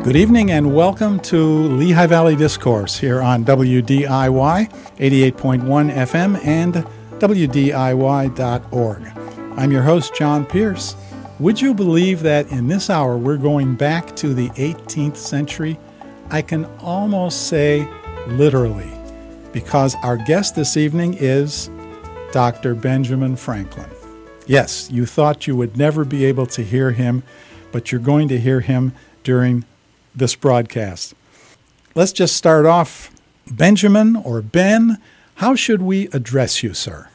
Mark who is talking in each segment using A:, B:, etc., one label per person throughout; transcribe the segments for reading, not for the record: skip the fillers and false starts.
A: Good evening and welcome to Lehigh Valley Discourse here on WDIY 88.1 FM and WDIY.org. I'm your host, John Pierce. Would you believe that in this hour we're going back to the 18th century? I can almost say literally, because our guest this evening is Dr. Benjamin Franklin. Yes, you thought you would never be able to hear him, but you're going to hear him during this broadcast. Let's just start off. Benjamin or Ben, how should we address you, sir?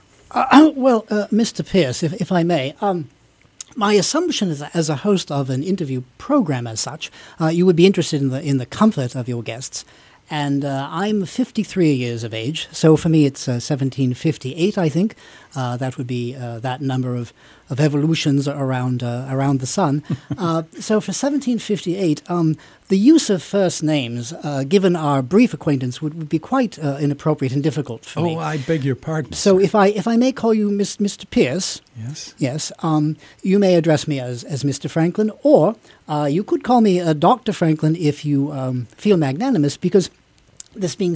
B: Mr. Pierce, if I may, my assumption is that as a host of an interview program as such, you would be interested in the comfort of your guests. And I'm 53 years of age, so for me it's 1758, I think. That would be that number of evolutions around the sun. So for 1758, the use of first names, given our brief acquaintance, would be quite inappropriate and difficult for me.
A: Oh, I beg your pardon.
B: So if I may call you Mr. Pierce, yes, you may address me as Mr. Franklin, or you could call me Dr. Franklin if you feel magnanimous, because this being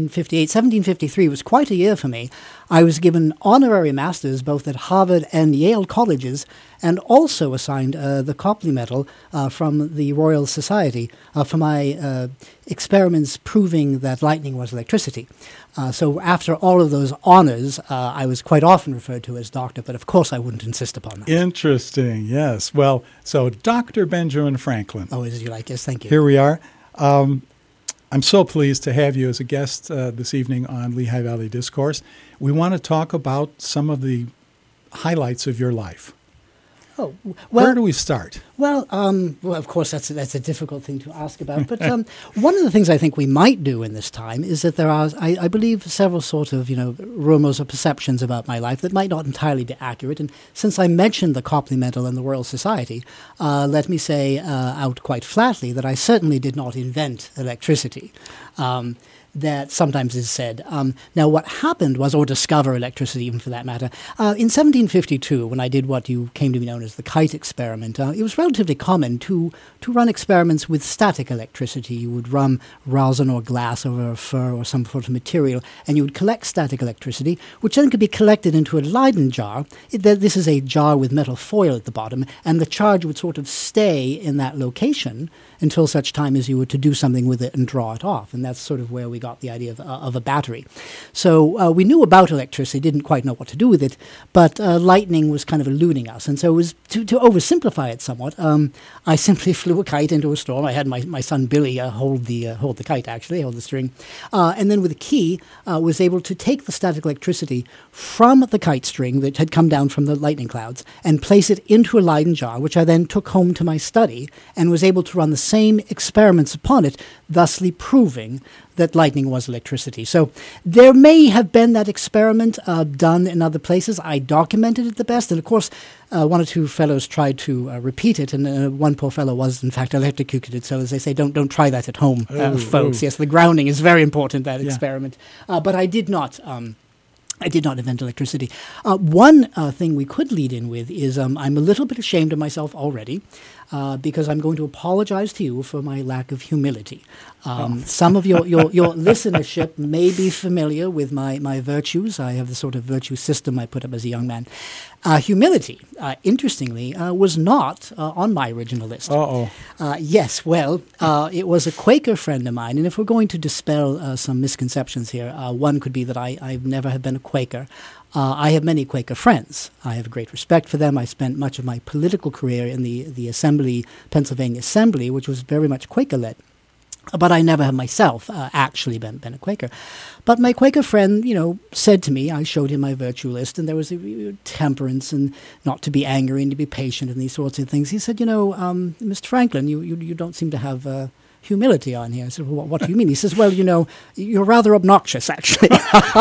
B: 1753 was quite a year for me. I was given honorary masters both at Harvard and Yale colleges, and also assigned the Copley Medal from the Royal Society for my experiments proving that lightning was electricity. So after all of those honors, I was quite often referred to as doctor, but of course I wouldn't insist upon that.
A: Interesting, yes. Well, so Dr. Benjamin Franklin.
B: Oh, as you like, yes, thank you.
A: Here we are. I'm so pleased to have you as a guest this evening on Lehigh Valley Discourse. We want to talk about some of the highlights of your life.
B: Oh, well,
A: where do we start?
B: Well, of course, that's a difficult thing to ask about. But one of the things I think we might do in this time is that there are, I believe, several sort of, rumors or perceptions about my life that might not entirely be accurate. And since I mentioned the Copley Medal and the Royal Society, let me say out quite flatly that I certainly did not invent electricity. That sometimes is said. Now, what happened was, or discover electricity even for that matter, in 1752, when I did what you came to be known as the kite experiment, it was relatively common to run experiments with static electricity. You would run rosin or glass over a fur or some sort of material, and you would collect static electricity, which then could be collected into a Leyden jar. This is a jar with metal foil at the bottom, and the charge would sort of stay in that location until such time as you were to do something with it and draw it off. And that's sort of where we got the idea of a battery. So we knew about electricity, didn't quite know what to do with it, but lightning was kind of eluding us. And so it was, to oversimplify it somewhat, I simply flew a kite into a storm. I had my son Billy hold the kite, actually, hold the string. And then with a key, was able to take the static electricity from the kite string that had come down from the lightning clouds and place it into a Leyden jar, which I then took home to my study and was able to run the same experiments upon it, thusly proving that lightning was electricity. So there may have been that experiment done in other places. I documented it the best, and of course one or two fellows tried to repeat it, and one poor fellow was in fact electrocuted. So as they say, don't try that at home, folks. Yes, the grounding is very important, that experiment. But I did not invent electricity. One thing we could lead in with is I'm a little bit ashamed of myself already, because I'm going to apologize to you for my lack of humility. Some of your listenership may be familiar with my virtues. I have the sort of virtue system I put up as a young man. Humility, interestingly, was not on my original list. Yes, well, it was a Quaker friend of mine, and if we're going to dispel some misconceptions here, one could be that I've never have been a Quaker. I have many Quaker friends. I have great respect for them. I spent much of my political career in the Assembly, Pennsylvania Assembly, which was very much Quaker-led. But I never have myself actually been a Quaker. But my Quaker friend, said to me, I showed him my virtue list, and there was temperance and not to be angry and to be patient and these sorts of things. He said, Mr. Franklin, you don't seem to have humility on here. I said, well, what do you mean? He says, well, you're rather obnoxious, actually.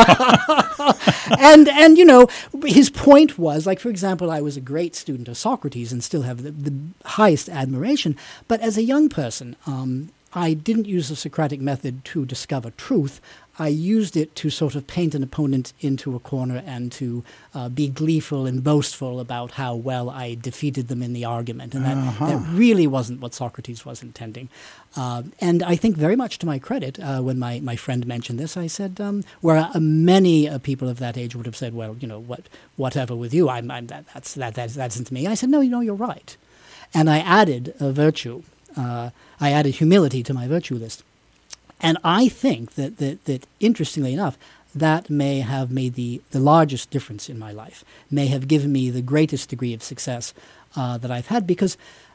B: and his point was, like, for example, I was a great student of Socrates and still have the highest admiration. But as a young person, I didn't use the Socratic method to discover truth. I used it to sort of paint an opponent into a corner and to be gleeful and boastful about how well I defeated them in the argument. And that really wasn't what Socrates was intending. And I think very much to my credit, when my friend mentioned this, I said, where many people of that age would have said, well, whatever with you, that isn't me. I said, no, you're right. And I added a virtue. I added humility to my virtue list. And I think that interestingly enough, that may have made the largest difference in my life, may have given me the greatest degree of success that I've had, because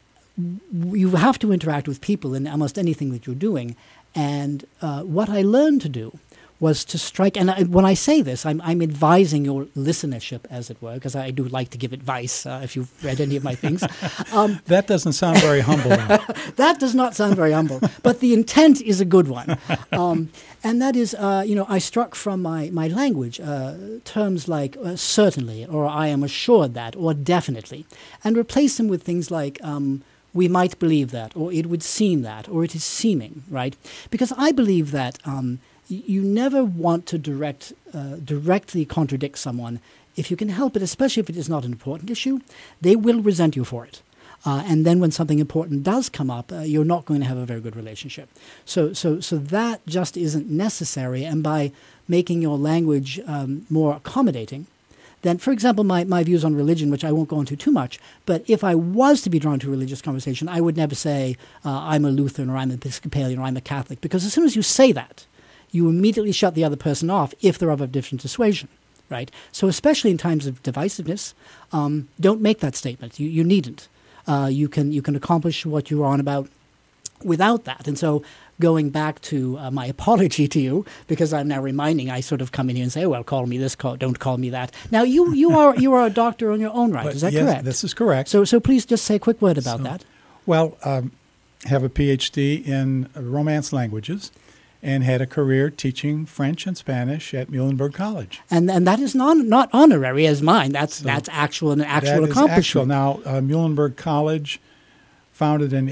B: you have to interact with people in almost anything that you're doing. And what I learned to do was to strike, and when I say this, I'm advising your listenership, as it were, because I do like to give advice, if you've read any of my things.
A: That doesn't sound very humble.
B: That does not sound very humble, but the intent is a good one. And that is, I struck from my language terms like certainly, or I am assured that, or definitely, and replaced them with things like we might believe that, or it would seem that, or it is seeming, right? Because I believe that you never want to directly contradict someone if you can help it, especially if it is not an important issue. They will resent you for it. And then when something important does come up, you're not going to have a very good relationship. So that just isn't necessary. And by making your language more accommodating, then, for example, my views on religion, which I won't go into too much, but if I was to be drawn to a religious conversation, I would never say I'm a Lutheran or I'm an Episcopalian or I'm a Catholic, because as soon as you say that, you immediately shut the other person off if they're of a different persuasion, right? So especially in times of divisiveness, don't make that statement. You needn't. You can accomplish what you're on about without that. And so going back to my apology to you, because I'm now reminding, I sort of come in here and say, oh, well, call me this, don't call me that. Now, you are a doctor on your own right. Is that correct?
A: This is correct.
B: So please just say a quick word about that.
A: Well, have a PhD in Romance languages, and had a career teaching French and Spanish at Muhlenberg College. And
B: that is not honorary as mine. That's actual accomplishment.
A: Actual. Now, Muhlenberg College, founded in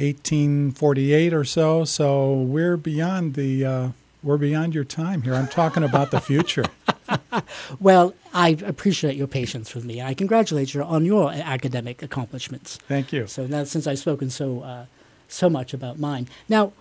A: 1848 or so. So we're beyond your time here. I'm talking about the future.
B: Well, I appreciate your patience with me, and I congratulate you on your academic accomplishments.
A: Thank you.
B: So now, since I've spoken so much about mine, now,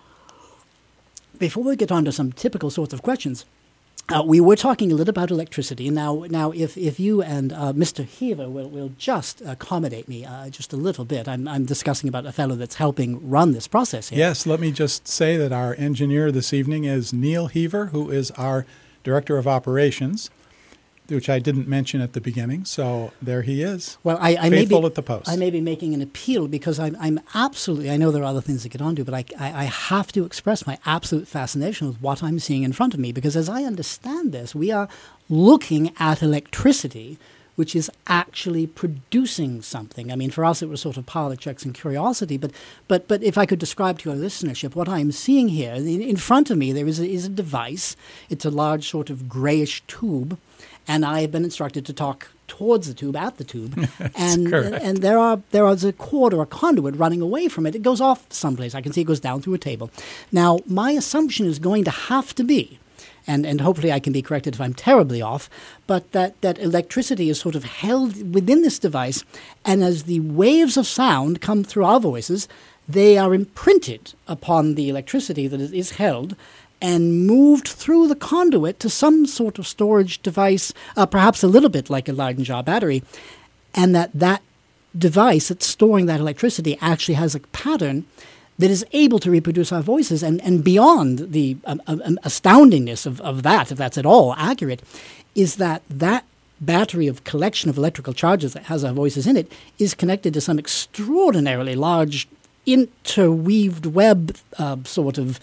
B: before we get on to some typical sorts of questions, we were talking a little about electricity. Now, if you and Mr. Heaver will just accommodate me just a little bit, I'm discussing about a fellow that's helping run this process here.
A: Yes, let me just say that our engineer this evening is Neil Heaver, who is our Director of Operations, which I didn't mention at the beginning. So there he is.
B: Well, I
A: faithful at the post.
B: I may be making an appeal because I'm absolutely, I know there are other things to get onto, but I have to express my absolute fascination with what I'm seeing in front of me, because as I understand this, we are looking at electricity which is actually producing something. I mean, for us it was sort of parlor checks and curiosity, but if I could describe to your listenership what I'm seeing here, in front of me there is a device. It's a large sort of grayish tube, and I have been instructed to talk towards the tube, at the tube, and there is a cord or a conduit running away from it. It goes off someplace. I can see it goes down through a table. Now, my assumption is going to have to be, and hopefully I can be corrected if I'm terribly off, but that electricity is sort of held within this device, and as the waves of sound come through our voices, they are imprinted upon the electricity that is held and moved through the conduit to some sort of storage device, perhaps a little bit like a Leyden-Jar battery, and that device that's storing that electricity actually has a pattern that is able to reproduce our voices. And beyond the astoundingness of that, if that's at all accurate, is that battery of collection of electrical charges that has our voices in it is connected to some extraordinarily large interweaved web sort of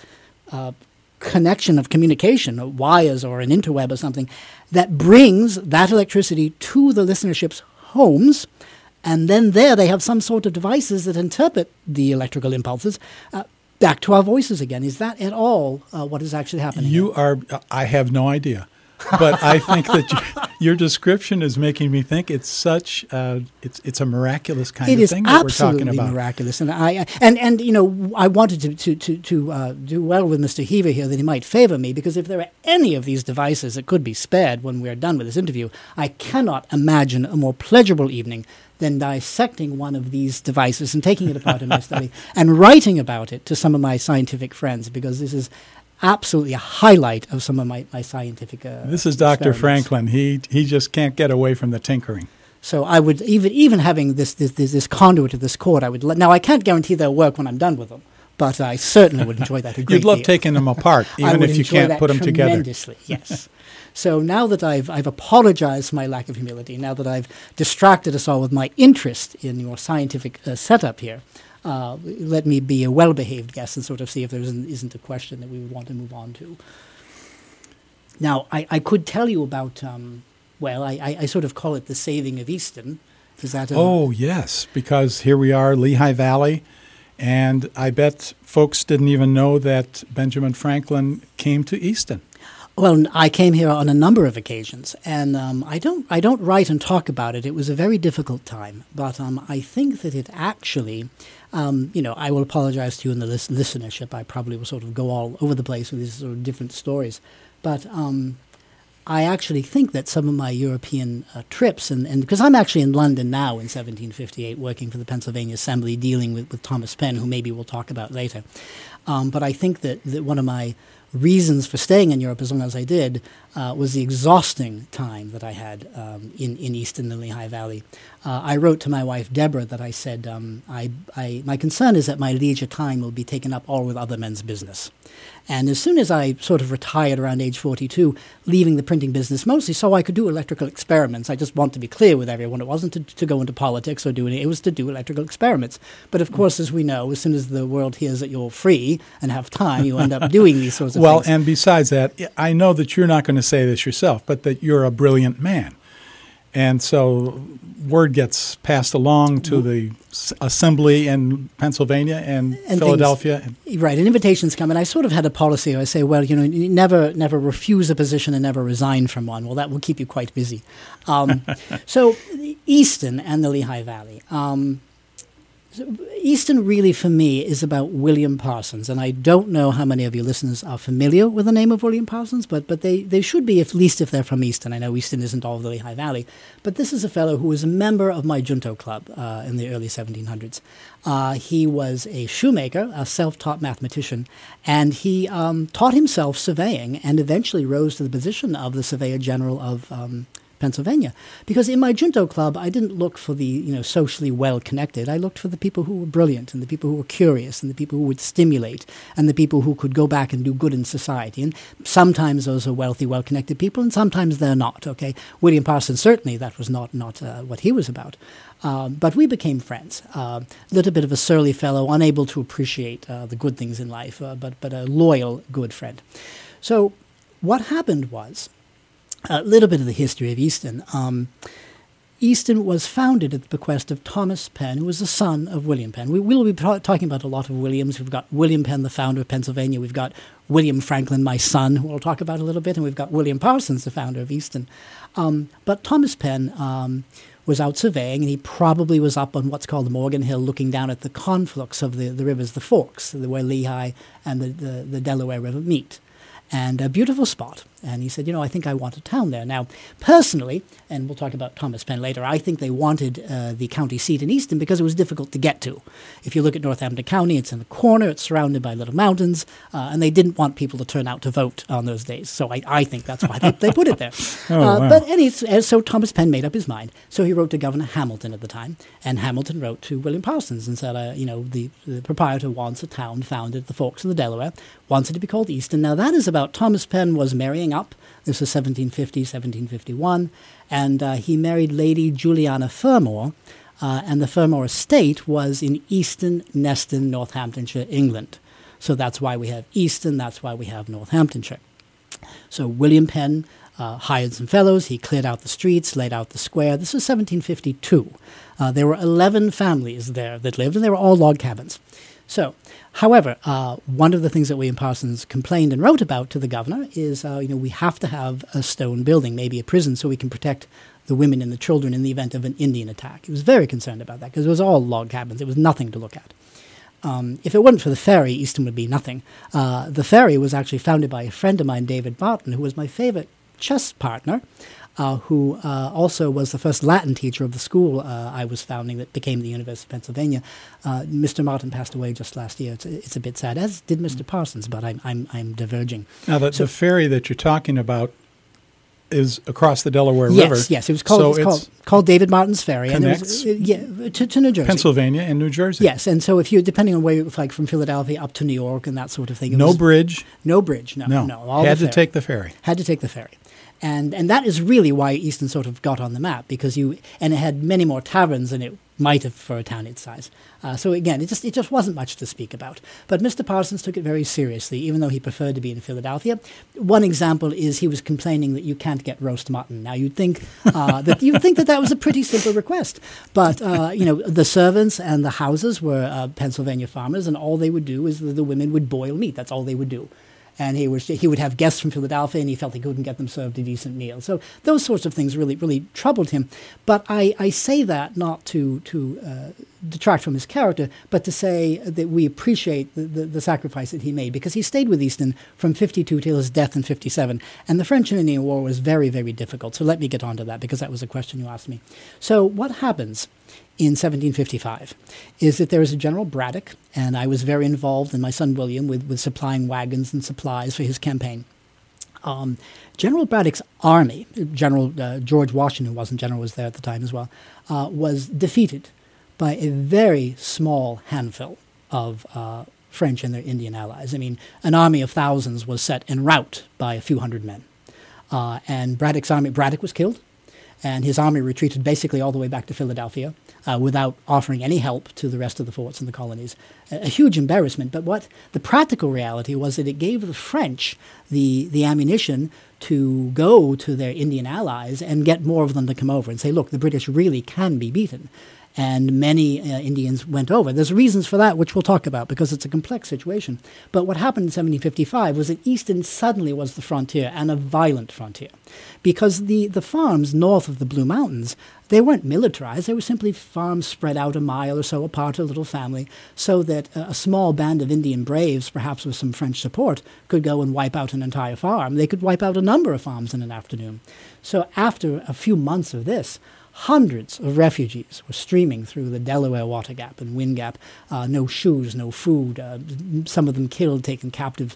B: connection of communication, wires or an interweb or something, that brings that electricity to the listenership's homes, and then there they have some sort of devices that interpret the electrical impulses back to our voices again. Is that at all what is actually happening?
A: I have no idea. But I think that your description is making me think it's such it's a miraculous kind of thing that we're talking about.
B: It is absolutely miraculous, and I wanted to do well with Mr. Heaver here, that he might favor me, because if there are any of these devices that could be spared when we are done with this interview, I cannot imagine a more pleasurable evening than dissecting one of these devices and taking it apart in my study and writing about it to some of my scientific friends, because this is absolutely a highlight of some of my scientific
A: This is Dr. Franklin. He just can't get away from the tinkering.
B: So I would, even having this conduit of this cord, I would now I can't guarantee they'll work when I'm done with them, but I certainly would enjoy that a great
A: You'd love
B: deal.
A: taking them apart, even if you can't put them together.
B: Tremendously, yes. So now that I've apologized for my lack of humility, now that I've distracted us all with my interest in your scientific setup here, let me be a well-behaved guest and sort of see if there isn't a question that we would want to move on to. Now, I could tell you about, I sort of call it the saving of Easton. Is that?
A: Oh, yes, because here we are, Lehigh Valley, and I bet folks didn't even know that Benjamin Franklin came to Easton.
B: Well, I came here on a number of occasions, and I don't write and talk about it. It was a very difficult time, but I think that it actually, I will apologize to you in the listenership. I probably will sort of go all over the place with these sort of different stories, but I actually think that some of my European trips, and because I'm actually in London now in 1758, working for the Pennsylvania Assembly, dealing with Thomas Penn, who maybe we'll talk about later, but I think that one of my reasons for staying in Europe as long as I did was the exhausting time that I had in Easton and Lehigh Valley. I wrote to my wife, Deborah, that I said, my concern is that my leisure time will be taken up all with other men's business. And as soon as I sort of retired around age 42, leaving the printing business mostly so I could do electrical experiments. I just want to be clear with everyone. It wasn't to go into politics or do anything. It was to do electrical experiments. But of course, as we know, as soon as the world hears that you're free and have time, you end up doing these sorts of things.
A: Well, and besides that, I know that you're not going to say this yourself, but that you're a brilliant man. And so word gets passed along to the assembly in Pennsylvania and Philadelphia.
B: Right, and invitations come. And I sort of had a policy. I say, well, you never refuse a position and never resign from one. Well, that will keep you quite busy. So Easton and the Lehigh Valley. Easton really, for me, is about William Parsons, and I don't know how many of your listeners are familiar with the name of William Parsons, but they should be, at least if they're from Easton. I know Easton isn't all of the Lehigh Valley, but this is a fellow who was a member of my Junto Club in the early 1700s. He was a shoemaker, a self-taught mathematician, and he taught himself surveying and eventually rose to the position of the Surveyor General of Pennsylvania. Because in my Junto Club, I didn't look for the socially well-connected. I looked for the people who were brilliant and the people who were curious and the people who would stimulate and the people who could go back and do good in society. And sometimes those are wealthy, well-connected people, and sometimes they're not. Okay, William Parsons, certainly that was not what he was about. But we became friends. A little bit of a surly fellow, unable to appreciate the good things in life, but a loyal, good friend. So what happened was, a little bit of the history of Easton. Easton was founded at the bequest of Thomas Penn, who was the son of William Penn. We will be talking about a lot of Williams. We've got William Penn, the founder of Pennsylvania. We've got William Franklin, my son, who we'll talk about a little bit. And we've got William Parsons, the founder of Easton. But Thomas Penn was out surveying, and he probably was up on what's called the Morgan Hill, looking down at the conflux of the rivers, the forks, where Lehigh and the Delaware River meet. And a beautiful spot. And he said, I think I want a town there. Now, personally, and we'll talk about Thomas Penn later, I think they wanted the county seat in Easton because it was difficult to get to. If you look at Northampton County, it's in a corner, it's surrounded by little mountains, and they didn't want people to turn out to vote on those days. So I think that's why they put it there.
A: Wow.
B: But so Thomas Penn made up his mind. So he wrote to Governor Hamilton at the time, and Hamilton wrote to William Parsons and said, the proprietor wants a town founded at the forks of the Delaware, wants it to be called Easton. Now, that is about Thomas Penn was marrying up. This was 1750, 1751, and he married Lady Juliana Fermor, and the Fermor estate was in Easton, Neston, Northamptonshire, England. So that's why we have Easton, that's why we have Northamptonshire. So William Penn hired some fellows, he cleared out the streets, laid out the square. This was 1752. There were 11 families there that lived, and they were all log cabins. So, however, one of the things that William Parsons complained and wrote about to the governor is, we have to have a stone building, maybe a prison, so we can protect the women and the children in the event of an Indian attack. He was very concerned about that because it was all log cabins. It was nothing to look at. If it weren't for the ferry, Easton would be nothing. The ferry was actually founded by a friend of mine, David Barton, who was my favorite chess partner, who also was the first Latin teacher of the school I was founding that became the University of Pennsylvania. Mr. Martin passed away just last year. It's a bit sad, as did Mr. Parsons, but I'm diverging.
A: Now, the ferry that you're talking about is across the Delaware River.
B: Yes. It was called David Martin's Ferry.
A: Connects
B: and it was, to New Jersey.
A: Pennsylvania and New Jersey.
B: Yes, and so if you, depending on where you, like from Philadelphia up to New York and that sort of thing.
A: No bridge.
B: No bridge, no.
A: Had to take the ferry.
B: Had to take the ferry. And that is really why Easton sort of got on the map, because it had many more taverns than it might have for a town its size. So again, it just wasn't much to speak about. But Mr. Parsons took it very seriously, even though he preferred to be in Philadelphia. One example is he was complaining that you can't get roast mutton. Now you'd think that was a pretty simple request, but the servants and the houses were Pennsylvania farmers, and all they would do is the women would boil meat. That's all they would do. And he would have guests from Philadelphia, and he felt he couldn't get them served a decent meal. So those sorts of things really troubled him. But I say that not to detract from his character, but to say that we appreciate the sacrifice that he made, because he stayed with Easton from 52 till his death in 57. And the French and Indian War was very, very difficult. So let me get on to that, because that was a question you asked me. So what happens in 1755 is that there is a General Braddock, and I was very involved, and my son William, with supplying wagons and supplies for his campaign. General Braddock's army, General George Washington, who wasn't general, was there at the time as well, was defeated by a very small handful of French and their Indian allies. I mean, an army of thousands was set en route by a few hundred men. And Braddock was killed, and his army retreated basically all the way back to Philadelphia without offering any help to the rest of the forts in the colonies. A huge embarrassment, but what the practical reality was that it gave the French the ammunition to go to their Indian allies and get more of them to come over and say, look, the British really can be beaten. And many Indians went over. There's reasons for that, which we'll talk about, because it's a complex situation. But what happened in 1755 was that Easton suddenly was the frontier, and a violent frontier. Because the farms north of the Blue Mountains, they weren't militarized. They were simply farms spread out a mile or so apart, a little family, so that a small band of Indian braves, perhaps with some French support, could go and wipe out an entire farm. They could wipe out a number of farms in an afternoon. So after a few months of this, hundreds of refugees were streaming through the Delaware Water Gap and Wind Gap. No shoes, no food, some of them killed, taken captive,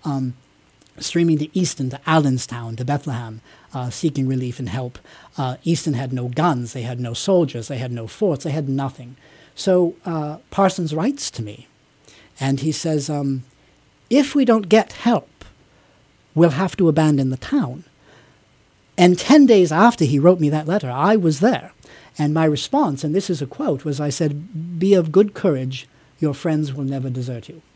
B: streaming to Easton, to Allenstown, to Bethlehem, seeking relief and help. Easton had no guns, they had no soldiers, they had no forts, they had nothing. So Parsons writes to me, and he says, if we don't get help, we'll have to abandon the town. And 10 days after he wrote me that letter, I was there. And my response, and this is a quote, was I said, be of good courage, your friends will never desert you.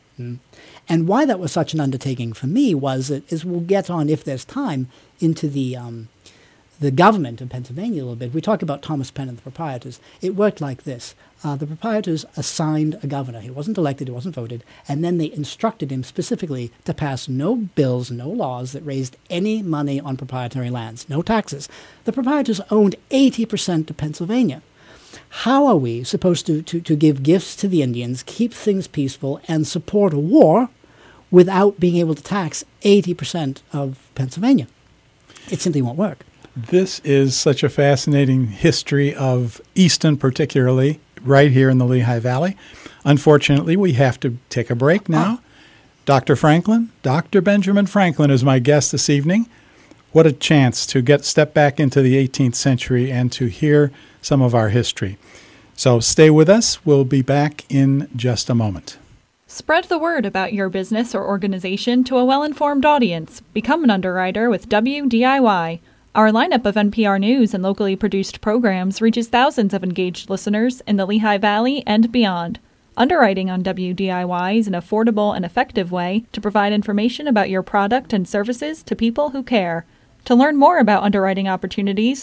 B: And why that was such an undertaking for me was that, as we'll get on, if there's time, into the government of Pennsylvania a little bit. We talk about Thomas Penn and the proprietors. It worked like this. The proprietors assigned a governor. He wasn't elected, he wasn't voted, and then they instructed him specifically to pass no bills, no laws that raised any money on proprietary lands, no taxes. The proprietors owned 80% of Pennsylvania. How are we supposed to give gifts to the Indians, keep things peaceful, and support a war without being able to tax 80% of Pennsylvania? It simply won't work.
A: This is such a fascinating history of Easton, particularly right here in the Lehigh Valley. Unfortunately, we have to take a break now. Dr. Benjamin Franklin is my guest this evening. What a chance to step back into the 18th century and to hear some of our history. So stay with us. We'll be back in just a moment.
C: Spread the word about your business or organization to a well-informed audience. Become an underwriter with WDIY. Our lineup of NPR News and locally produced programs reaches thousands of engaged listeners in the Lehigh Valley and beyond. Underwriting on WDIY is an affordable and effective way to provide information about your product and services to people who care. To learn more about underwriting opportunities,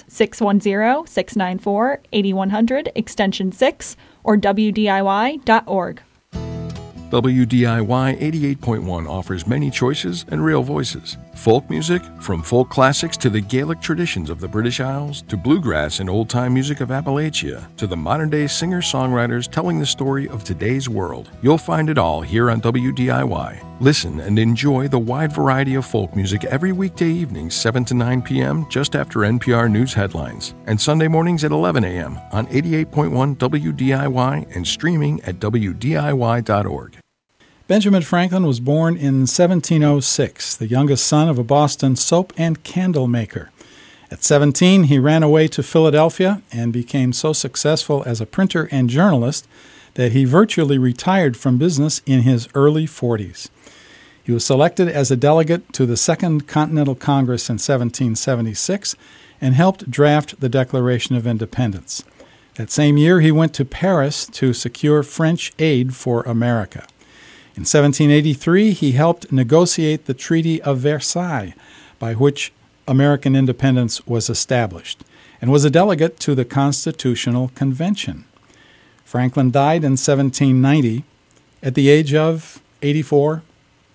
C: 610-694-8100, extension 6, or WDIY.org.
D: WDIY 88.1 offers many choices and real voices. Folk music, from folk classics to the Gaelic traditions of the British Isles, to bluegrass and old-time music of Appalachia, to the modern-day singer-songwriters telling the story of today's world. You'll find it all here on WDIY. Listen and enjoy the wide variety of folk music every weekday evening, 7 to 9 p.m., just after NPR News headlines, and Sunday mornings at 11 a.m. on 88.1 WDIY and streaming at WDIY.org.
A: Benjamin Franklin was born in 1706, the youngest son of a Boston soap and candle maker. At 17, he ran away to Philadelphia and became so successful as a printer and journalist that he virtually retired from business in his early 40s. He was selected as a delegate to the Second Continental Congress in 1776 and helped draft the Declaration of Independence. That same year, he went to Paris to secure French aid for America. In 1783, he helped negotiate the Treaty of Versailles, by which American independence was established, and was a delegate to the Constitutional Convention. Franklin died in 1790 at the age of 84,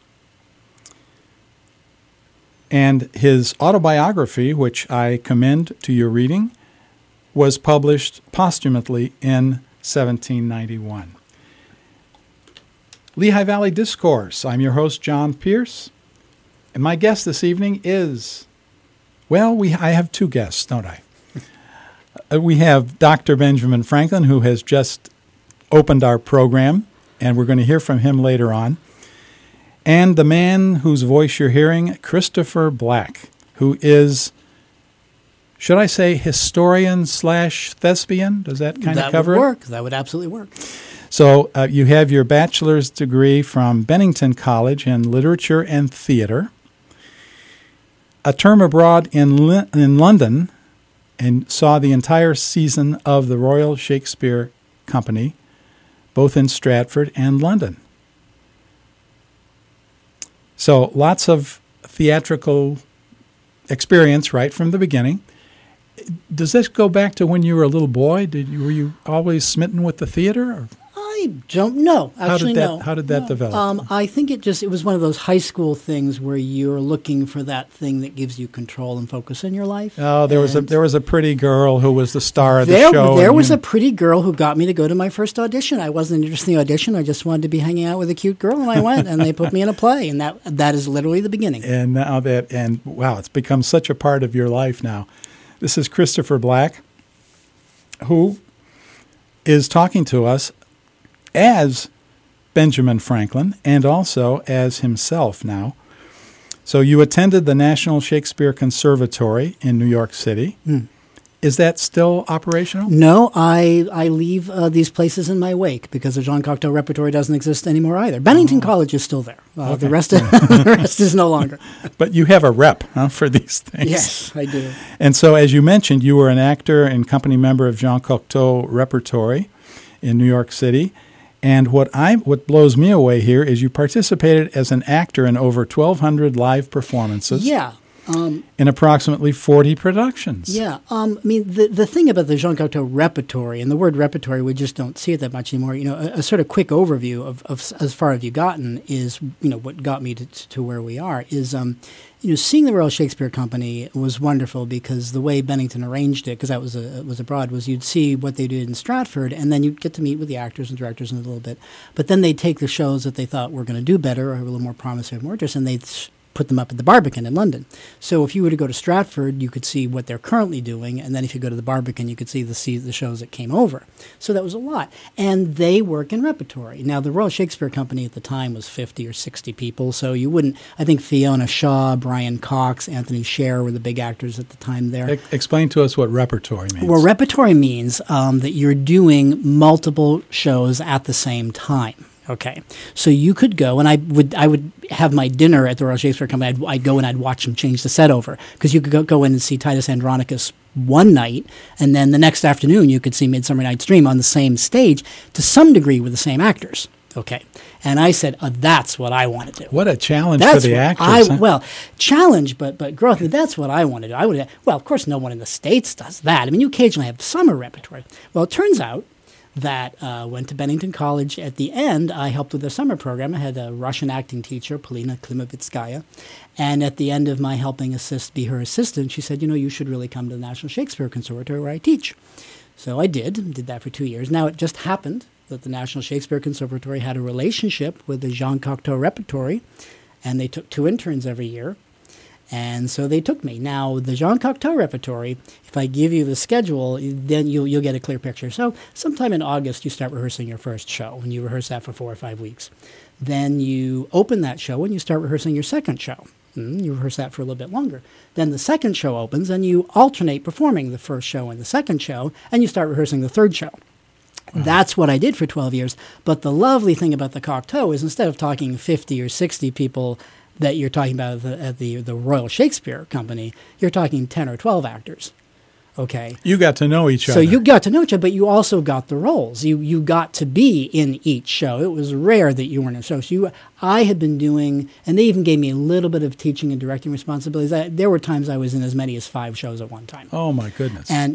A: and his autobiography, which I commend to your reading, was published posthumously in 1791. Lehigh Valley Discourse. I'm your host, John Pierce, and my guest this evening is, I have two guests, don't I? We have Dr. Benjamin Franklin, who has just opened our program, and we're going to hear from him later on. And the man whose voice you're hearing, Christopher Black, who is, should I say, historian/thespian? Does that kind of cover it?
B: That would work. That would absolutely work.
A: So you have your bachelor's degree from Bennington College in Literature and Theater, a term abroad in London, and saw the entire season of the Royal Shakespeare Company, both in Stratford and London. So lots of theatrical experience right from the beginning. Does this go back to when you were a little boy? Were you always smitten with the theater? Or?
B: I don't know. Actually, no.
A: How did that develop?
B: I think it was one of those high school things where you're looking for that thing that gives you control and focus in your life.
A: Oh, there was a pretty girl who was the star of the show.
B: There was a pretty girl who got me to go to my first audition. I wasn't interested in the audition. I just wanted to be hanging out with a cute girl, and I went, and they put me in a play, and that is literally the beginning.
A: And now wow, it's become such a part of your life now. This is Christopher Black, who is talking to us as Benjamin Franklin and also as himself now. So you attended the National Shakespeare Conservatory in New York City. Is that still operational?
B: No, I leave these places in my wake because the Jean Cocteau Repertory doesn't exist anymore either. Bennington College is still there. Okay. The rest is no longer.
A: But you have a rep for these things.
B: Yes, I do.
A: And so, as you mentioned, you were an actor and company member of Jean Cocteau Repertory in New York City. And what blows me away here is you participated as an actor in over 1,200 live performances.
B: Yeah.
A: In approximately 40 productions.
B: Yeah. The thing about the Jean Cocteau Repertory, and the word repertory, we just don't see it that much anymore. A sort of quick overview of as far as you've gotten is, what got me to where we are is, seeing the Royal Shakespeare Company was wonderful because the way Bennington arranged it, because that was abroad, was you'd see what they did in Stratford, and then you'd get to meet with the actors and directors in a little bit. But then they'd take the shows that they thought were going to do better or have a little more promise or more interest, and they'd put them up at the Barbican in London. So if you were to go to Stratford, you could see what they're currently doing, and then if you go to the Barbican, you could see the shows that came over. So that was a lot. And they work in repertory. Now, the Royal Shakespeare Company at the time was 50 or 60 people, so you wouldn't, I think Fiona Shaw, Brian Cox, Anthony Sher were the big actors at the time there.
A: Explain to us what repertory means.
B: Well, repertory means that you're doing multiple shows at the same time. Okay, so you could go, and I would have my dinner at the Royal Shakespeare Company. I'd go and I'd watch them change the set over, because you could go in and see Titus Andronicus one night, and then the next afternoon you could see Midsummer Night's Dream on the same stage to some degree with the same actors. Okay, and I said, that's what I want to do.
A: What a challenge for the actors.
B: Well, challenge, but growth. That's what I want to do. Well, of course, no one in the States does that. I mean, you occasionally have summer repertory. Well, it turns out that went to Bennington College. At the end, I helped with their summer program. I had a Russian acting teacher, Polina Klimovitskaya. And at the end of my helping be her assistant, she said, you should really come to the National Shakespeare Conservatory where I teach. So I did that for 2 years. Now, it just happened that the National Shakespeare Conservatory had a relationship with the Jean Cocteau Repertory, and they took 2 interns every year. And so they took me. Now, the Jean Cocteau Repertory, if I give you the schedule, then you'll get a clear picture. So sometime in August, you start rehearsing your first show, and you rehearse that for 4 or 5 weeks. Then you open that show, and you start rehearsing your second show. You rehearse that for a little bit longer. Then the second show opens, and you alternate performing the first show and the second show, and you start rehearsing the third show. Wow. That's what I did for 12 years. But the lovely thing about the Cocteau is instead of talking 50 or 60 people that you're talking about at the Royal Shakespeare Company, you're talking 10 or 12 actors. Okay.
A: You got to know each other.
B: So you got to know each other, but you also got the roles. You got to be in each show. It was rare that you weren't in a show. So I had been doing, and they even gave me a little bit of teaching and directing responsibilities. There were times I was in as many as 5 shows at one time.
A: Oh my goodness!
B: And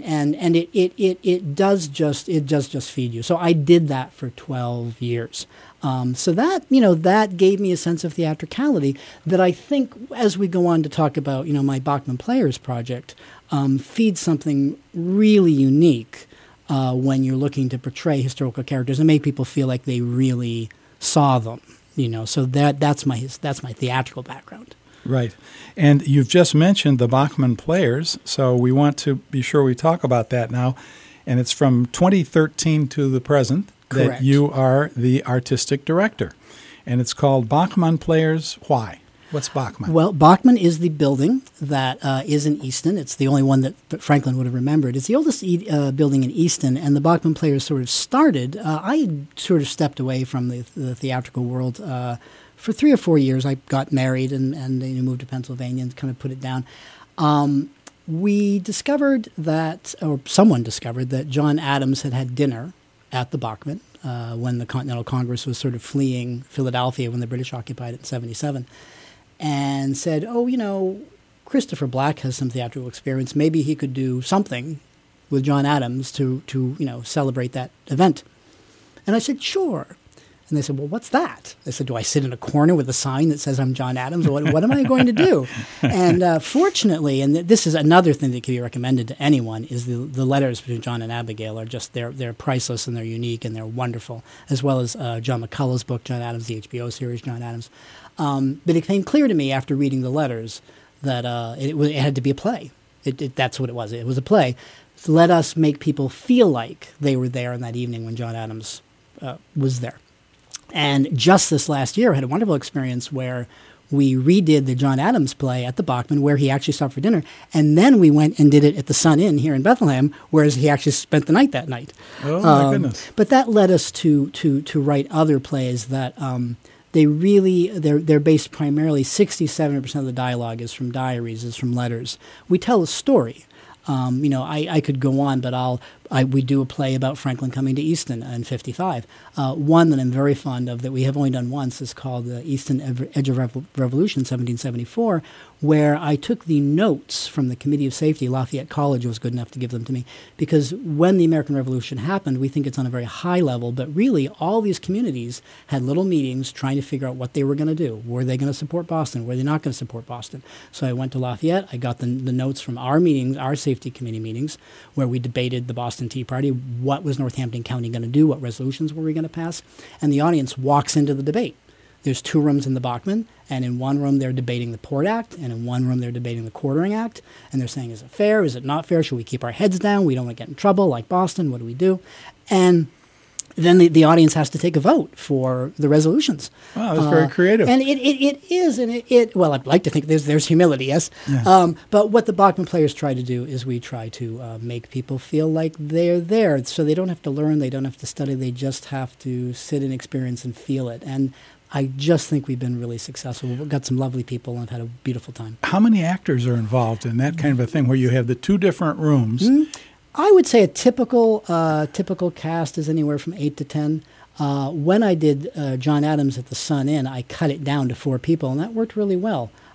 B: it does just feed you. So I did that for 12 years. So that gave me a sense of theatricality that I think, as we go on to talk about my Bachman Players project, feeds something really unique when you're looking to portray historical characters and make people feel like they really saw them. So that's my theatrical background.
A: Right. And you've just mentioned the Bachman Players, so we want to be sure we talk about that now. And it's from 2013 to the present.
B: Correct.
A: That you are the artistic director. And it's called Bachman Players. Why? What's Bachman?
B: Well, Bachman is the building that is in Easton. It's the only one that Franklin would have remembered. It's the oldest building in Easton, and the Bachman Players sort of started. I sort of stepped away from the theatrical world for 3 or 4 years. I got married and moved to Pennsylvania and kind of put it down. We discovered that, or someone discovered that John Adams had dinner at the Bachman when the Continental Congress was sort of fleeing Philadelphia when the British occupied it in 1977, and said, Christopher Black has some theatrical experience. Maybe he could do something with John Adams to celebrate that event. And I said, sure. And they said, well, what's that? I said, do I sit in a corner with a sign that says I'm John Adams? What am I going to do? And fortunately, and this is another thing that can be recommended to anyone, is the letters between John and Abigail are just, they're priceless and they're unique and they're wonderful, as well as John McCullough's book, John Adams, the HBO series, John Adams. But it became clear to me after reading the letters that it had to be a play. That's what it was. It was a play. So let us make people feel like they were there on that evening when John Adams was there. And just this last year, I had a wonderful experience where we redid the John Adams play at the Bachman, where he actually stopped for dinner, and then we went and did it at the Sun Inn here in Bethlehem, whereas he actually spent the night that night.
A: Oh, my goodness.
B: But that led us to write other plays that they're based primarily, 60-70% of the dialogue is from diaries, is from letters. We tell a story. I could go on, but we do a play about Franklin coming to Easton in 1955. One that I'm very fond of that we have only done once is called the Easton Edge of Revolution, 1774, where I took the notes from the Committee of Safety. Lafayette College was good enough to give them to me, because when the American Revolution happened, we think it's on a very high level, but really all these communities had little meetings trying to figure out what they were going to do. Were they going to support Boston? Were they not going to support Boston? So I went to Lafayette. I got the notes from our meetings, our safety committee meetings, where we debated the Boston Tea Party. What was Northampton County going to do? What resolutions were we going to pass? And the audience walks into the debate. There's 2 rooms in the Bachman, and in one room they're debating the Port Act, and in one room they're debating the Quartering Act, and they're saying, is it fair? Is it not fair? Should we keep our heads down? We don't want to get in trouble like Boston. What do we do? And then the audience has to take a vote for the resolutions.
A: Wow, that's very creative.
B: And it is, and well, I'd like to think there's humility, yes.
A: Yeah.
B: But what the Bachman Players try to do is we try to make people feel like they're there, so they don't have to learn, they don't have to study, they just have to sit and experience and feel it. And I just think we've been really successful. We've got some lovely people and have had a beautiful time.
A: How many actors are involved in that kind of a thing where you have the 2 different rooms?
B: Mm-hmm. I would say a typical cast is anywhere from 8 to 10. When I did John Adams at the Sun Inn, I cut it down to 4 people, and that worked really well.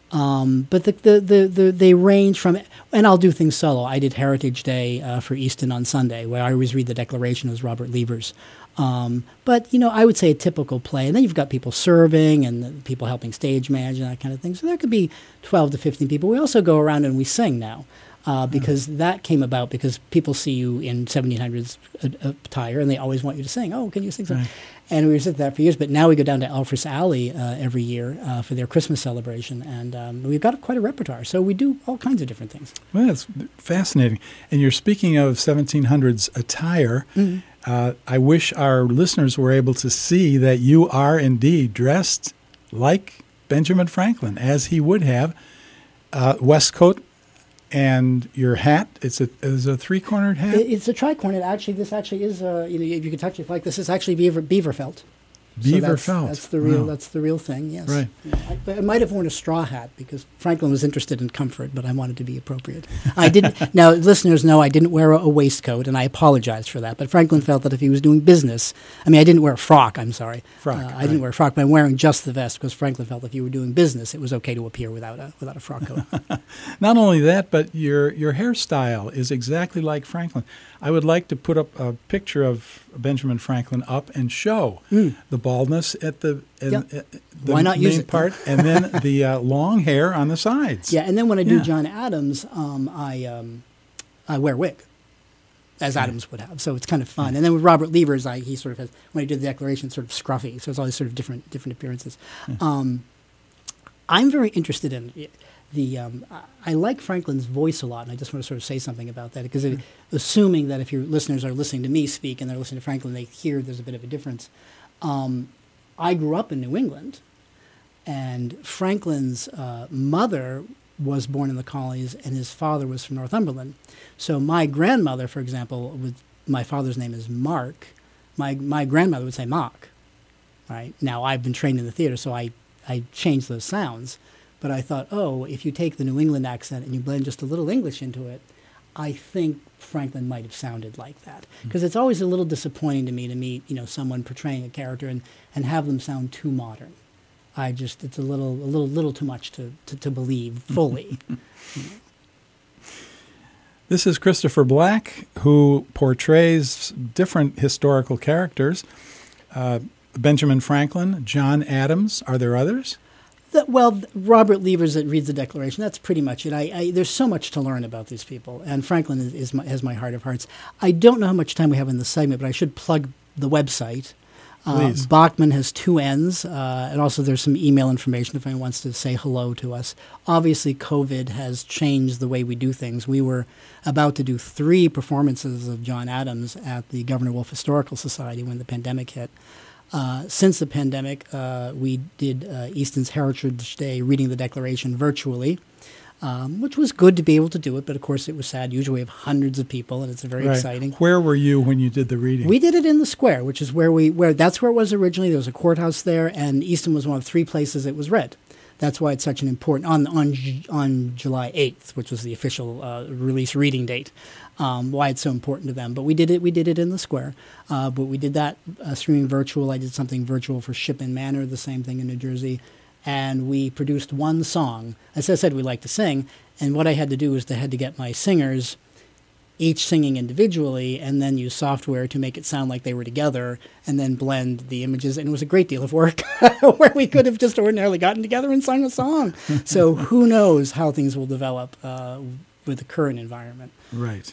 B: But they range from, and I'll do things solo. I did Heritage Day for Easton on Sunday, where I always read the Declaration as Robert Levers. But, I would say a typical play. And then you've got people serving and people helping stage manage and that kind of thing. So there could be 12 to 15 people. We also go around and we sing now. Because that came about because people see you in 1700s attire and they always want you to sing. Oh, can you sing something? Right. And we did that for years, but now we go down to Elfreth's Alley every year for their Christmas celebration, and we've got quite a repertoire. So we do all kinds of different things.
A: Well, that's fascinating. And you're speaking of 1700s attire. Mm-hmm. I wish our listeners were able to see that you are indeed dressed like Benjamin Franklin, as he would have. Waistcoat. And your hat, is a three-cornered hat?
B: It's a tri-cornered. Actually, this actually is, if you can touch it like this, is actually beaver felt.
A: Beaver felt.
B: That's the real. Wow. That's the real thing. Yes.
A: Right.
B: I might have worn a straw hat because Franklin was interested in comfort, but I wanted to be appropriate. I didn't. Now, listeners know I didn't wear a waistcoat, and I apologize for that. But Franklin felt that if he was doing business, I didn't wear a frock. I'm sorry. I didn't wear a frock, but I'm wearing just the vest because Franklin felt if you were doing business, it was okay to appear without a frock coat.
A: Not only that, but your hairstyle is exactly like Franklin. I would like to put up a picture of Benjamin Franklin up and show the baldness at the
B: Why not
A: main
B: use it?
A: part, and then the long hair on the sides.
B: Yeah, and then when I do John Adams, I wear a wig, as Adams would have. So it's kind of fun. And then with Robert Levers, he sort of has, when he did the Declaration, sort of scruffy. So it's all these sort of different appearances. I'm very interested in I like Franklin's voice a lot, and I just want to sort of say something about that, because assuming that if your listeners are listening to me speak and they're listening to Franklin, they hear there's a bit of a difference. I grew up in New England, and Franklin's mother was born in the colonies, and his father was from Northumberland. So my grandmother, for example, my father's name is Mark. My grandmother would say Mock. Right? Now, I've been trained in the theater, so I changed those sounds. But I thought, if you take the New England accent and you blend just a little English into it, I think Franklin might have sounded like that. Because it's always a little disappointing to me to meet, someone portraying a character and have them sound too modern. It's a little too much to believe fully.
A: This is Christopher Black, who portrays different historical characters. Benjamin Franklin, John Adams. Are there others?
B: Robert Levers that reads the Declaration, that's pretty much it. There's so much to learn about these people, and Franklin has my heart of hearts. I don't know how much time we have in the segment, but I should plug the website. Bachman has 2 N's, and also there's some email information if anyone wants to say hello to us. Obviously, COVID has changed the way we do things. We were about to do 3 performances of John Adams at the Governor Wolfe Historical Society when the pandemic hit. Since the pandemic, we did Easton's Heritage Day reading the Declaration virtually, which was good to be able to do it, but of course it was sad. Usually we have hundreds of people, and it's very exciting.
A: Where were you when you did the reading?
B: We did it in the square, which is that's where it was originally. There was a courthouse there, and Easton was one of 3 places it was read. That's why it's such an important, on July 8th, which was the official release reading date, why it's so important to them. But we did it in the square. But we did that streaming virtual. I did something virtual for Shipman Manor, the same thing in New Jersey. And we produced 1 song. As I said, we like to sing. And what I had to do was I had to get my singers each singing individually, and then use software to make it sound like they were together, and then blend the images. And it was a great deal of work where we could have just ordinarily gotten together and sung a song. So who knows how things will develop with the current environment.
A: Right.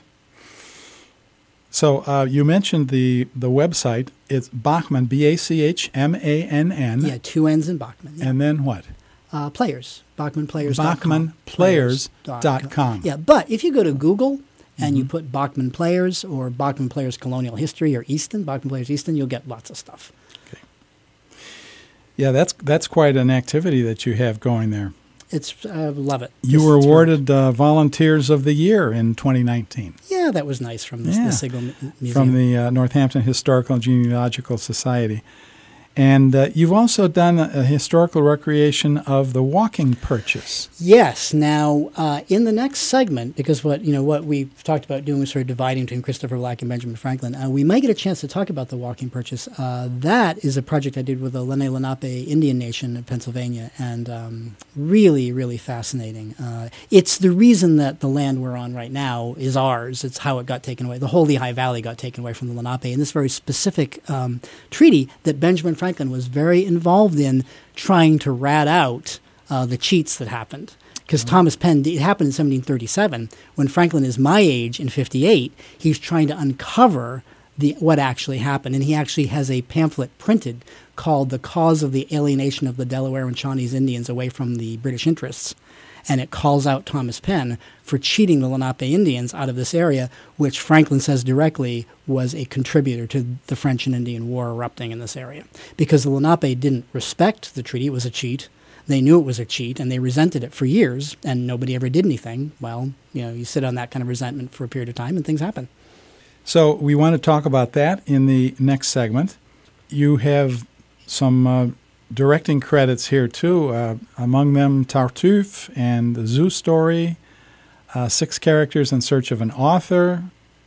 A: So you mentioned the website. It's Bachman, Bachmann.
B: Yeah, 2 N's in Bachman. Yeah.
A: And then what?
B: Players. BachmanPlayers.com.
A: BachmanPlayers.com.
B: Yeah, but if you go to Google and you put Bachman Players or Bachman Players Colonial History or Easton, Bachman Players Easton, you'll get lots of stuff.
A: Okay. Yeah, that's quite an activity that you have going there.
B: I love it.
A: You were awarded Volunteers of the Year in 2019.
B: Yeah, that was nice from the Sigel Museum.
A: From the Northampton Historical and Genealogical Society. And you've also done a historical recreation of the walking purchase.
B: Yes. Now, in the next segment, because what we've talked about doing is sort of dividing between Christopher Black and Benjamin Franklin, we might get a chance to talk about the walking purchase. That is a project I did with the Lenni Lenape Indian Nation of Pennsylvania, and really, really fascinating. It's the reason that the land we're on right now is ours. It's how it got taken away. The whole Lehigh Valley got taken away from the Lenape in this very specific treaty that Benjamin Franklin was very involved in trying to rat out the cheats that happened. Because Thomas Penn, it happened in 1737. When Franklin is my age in 58, he's trying to uncover what actually happened. And he actually has a pamphlet printed called The Cause of the Alienation of the Delaware and Shawnees Indians Away from the British Interests. And it calls out Thomas Penn for cheating the Lenape Indians out of this area, which Franklin says directly was a contributor to the French and Indian War erupting in this area. Because the Lenape didn't respect the treaty, it was a cheat. They knew it was a cheat, and they resented it for years, and nobody ever did anything. Well, you sit on that kind of resentment for a period of time, and things happen.
A: So we want to talk about that in the next segment. You have some directing credits here, too, among them Tartuffe and the Zoo Story, 6 Characters in Search of an Author.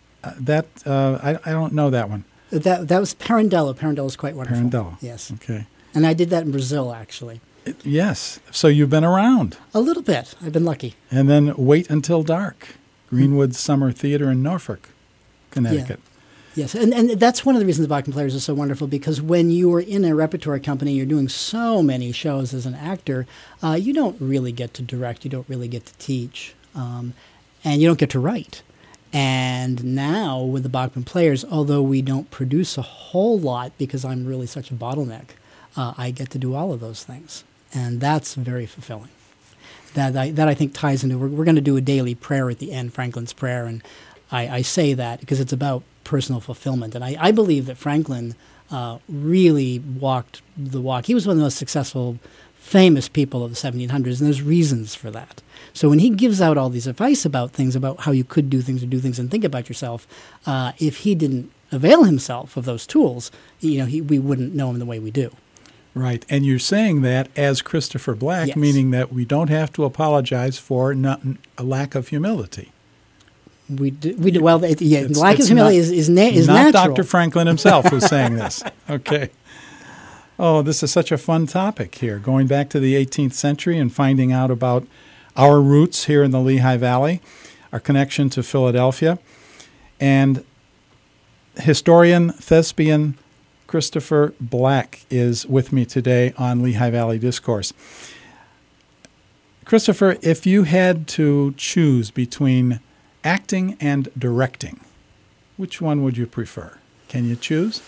A: I don't know that one.
B: That was Pirandello. Pirandello is quite wonderful.
A: Pirandello.
B: Yes.
A: Okay.
B: And I did that in Brazil, actually.
A: Yes. So you've been around.
B: A little bit. I've been lucky.
A: And then Wait Until Dark, Greenwood Summer Theater in Norfolk, Connecticut.
B: Yeah. Yes, and that's one of the reasons Bachman Players is so wonderful, because when you are in a repertory company, you're doing so many shows as an actor, you don't really get to direct, you don't really get to teach, and you don't get to write. And now with the Bachman Players, although we don't produce a whole lot because I'm really such a bottleneck, I get to do all of those things, and that's very fulfilling. That I think ties into, we're going to do a daily prayer at the end, Franklin's Prayer, and I say that because it's about personal fulfillment. And I believe that Franklin really walked the walk. He was one of the most successful, famous people of the 1700s, and there's reasons for that. So when he gives out all these advice about things, about how you could do things or do things and think about yourself, if he didn't avail himself of those tools, we wouldn't know him the way we do.
A: Right. And you're saying that as Christopher Black,
B: Yes.
A: meaning that we don't have to apologize for a lack of humility.
B: We do. Well, lack of humility is natural.
A: Not Dr. Franklin himself who's saying this. Okay. Oh, this is such a fun topic here, going back to the 18th century and finding out about our roots here in the Lehigh Valley, our connection to Philadelphia. And historian, thespian Christopher Black is with me today on Lehigh Valley Discourse. Christopher, if you had to choose between acting and directing, which one would you prefer? Can you choose?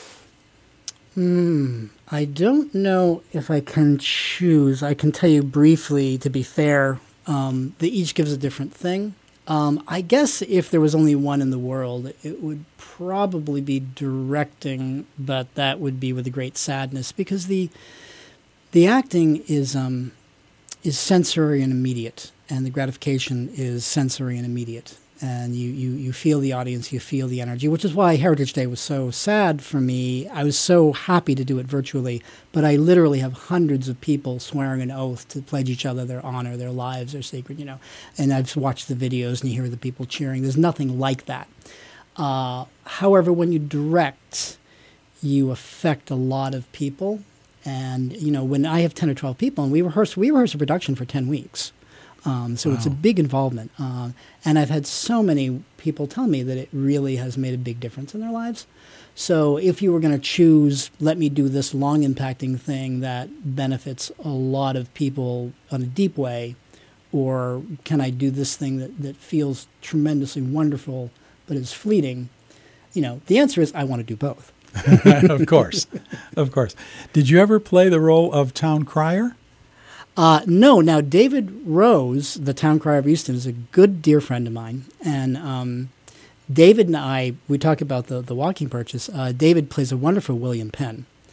B: I don't know if I can choose. I can tell you briefly, to be fair, they each gives a different thing. I guess if there was only one in the world, it would probably be directing, but that would be with a great sadness, because the acting is sensory and immediate, and the gratification is sensory and immediate. And you feel the audience, you feel the energy, which is why Heritage Day was so sad for me. I was so happy to do it virtually, but I literally have hundreds of people swearing an oath to pledge each other their honor, their lives, their sacred, And I've watched the videos and you hear the people cheering. There's nothing like that. However, when you direct, you affect a lot of people. And, when I have 10 or 12 people, and we rehearse a production for 10 weeks. So It's a big involvement. And I've had so many people tell me that it really has made a big difference in their lives. So if you were going to choose, let me do this long impacting thing that benefits a lot of people in a deep way, or can I do this thing that feels tremendously wonderful but is fleeting, the answer is I want to do both.
A: Of course. Did you ever play the role of town crier?
B: No. Now, David Rose, the town crier of Easton, is a good dear friend of mine. And David and I, we talk about the walking purchase. David plays a wonderful William Penn.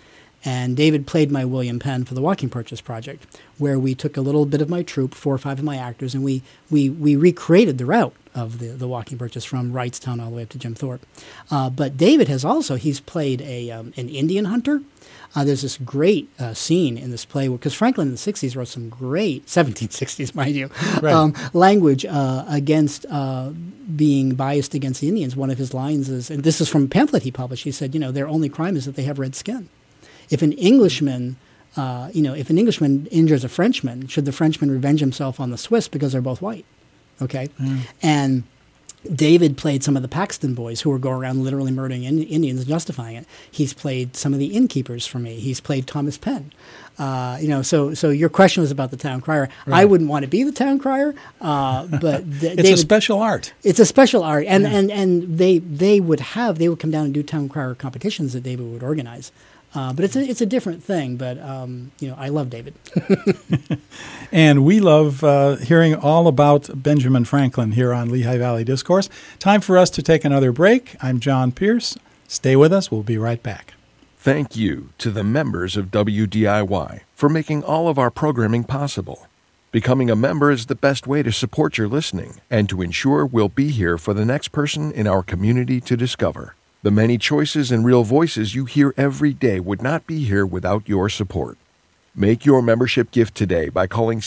B: And David played my William Penn for the Walking Purchase Project, where we took a little bit of my troupe, 4 or 5 of my actors, and we recreated the route of the Walking Purchase from Wrightstown all the way up to Jim Thorpe. But David he's played an Indian hunter. There's this great scene in this play because Franklin in the 60s wrote some great, 1760s, mind you, language against being biased against the Indians. One of his lines is, and this is from a pamphlet he published, he said, their only crime is that they have red skin. If an Englishman injures a Frenchman, should the Frenchman revenge himself on the Swiss because they're both white? Okay? And David played some of the Paxton boys who were going around literally murdering Indians and justifying it. He's played some of the innkeepers for me. He's played Thomas Penn. So your question was about the town crier. Right. I wouldn't want to be the town crier, but
A: it's a special art.
B: It's a special art, and they would come down and do town crier competitions that David would organize. But it's a different thing. But I love David.
A: And we love hearing all about Benjamin Franklin here on Lehigh Valley Discourse. Time for us to take another break. I'm John Pierce. Stay with us. We'll be right back.
D: Thank you to the members of WDIY for making all of our programming possible. Becoming a member is the best way to support your listening and to ensure we'll be here for the next person in our community to discover. The many choices and real voices you hear every day would not be here without your support. Make your membership gift today by calling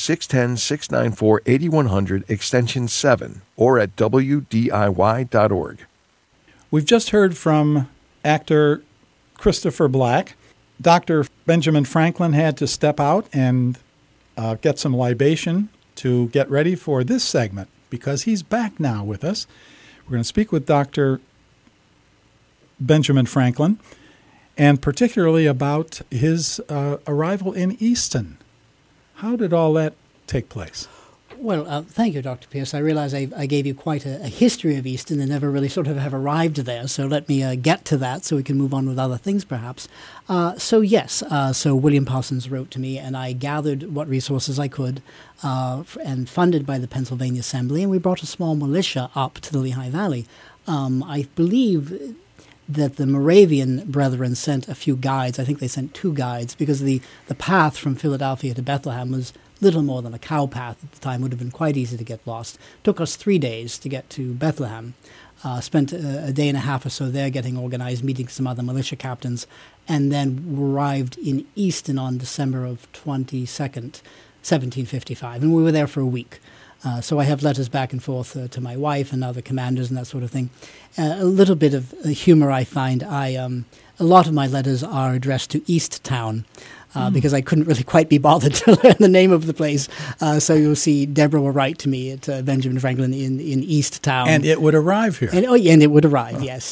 D: 610-694-8100 extension 7 or at WDIY.org.
A: We've just heard from actor Christopher Black. Dr. Benjamin Franklin had to step out and get some libation to get ready for this segment because he's back now with us. We're going to speak with Dr. Benjamin Franklin, and particularly about his arrival in Easton. How did all that take place?
B: Well, thank you, Dr. Pierce. I realize I gave you quite a history of Easton and never really sort of have arrived there, so let me get to that so we can move on with other things perhaps. So William Parsons wrote to me, and I gathered what resources I could and funded by the Pennsylvania Assembly, and we brought a small militia up to the Lehigh Valley. I believe that the Moravian Brethren sent a few guides. I think they sent 2 guides because the path from Philadelphia to Bethlehem was little more than a cow path at the time. Would have been quite easy to get lost. Took us 3 days to get to Bethlehem. Spent a day and a half or so there getting organized, meeting some other militia captains, and then arrived in Easton on December of 22nd, 1755. And we were there for a week. So I have letters back and forth to my wife and other commanders and that sort of thing. A little bit of humor I find. A lot of my letters are addressed to East Town because I couldn't really quite be bothered to learn the name of the place. So you'll see Deborah will write to me at Benjamin Franklin in East Town.
A: And it would arrive here.
B: And it would arrive, yes.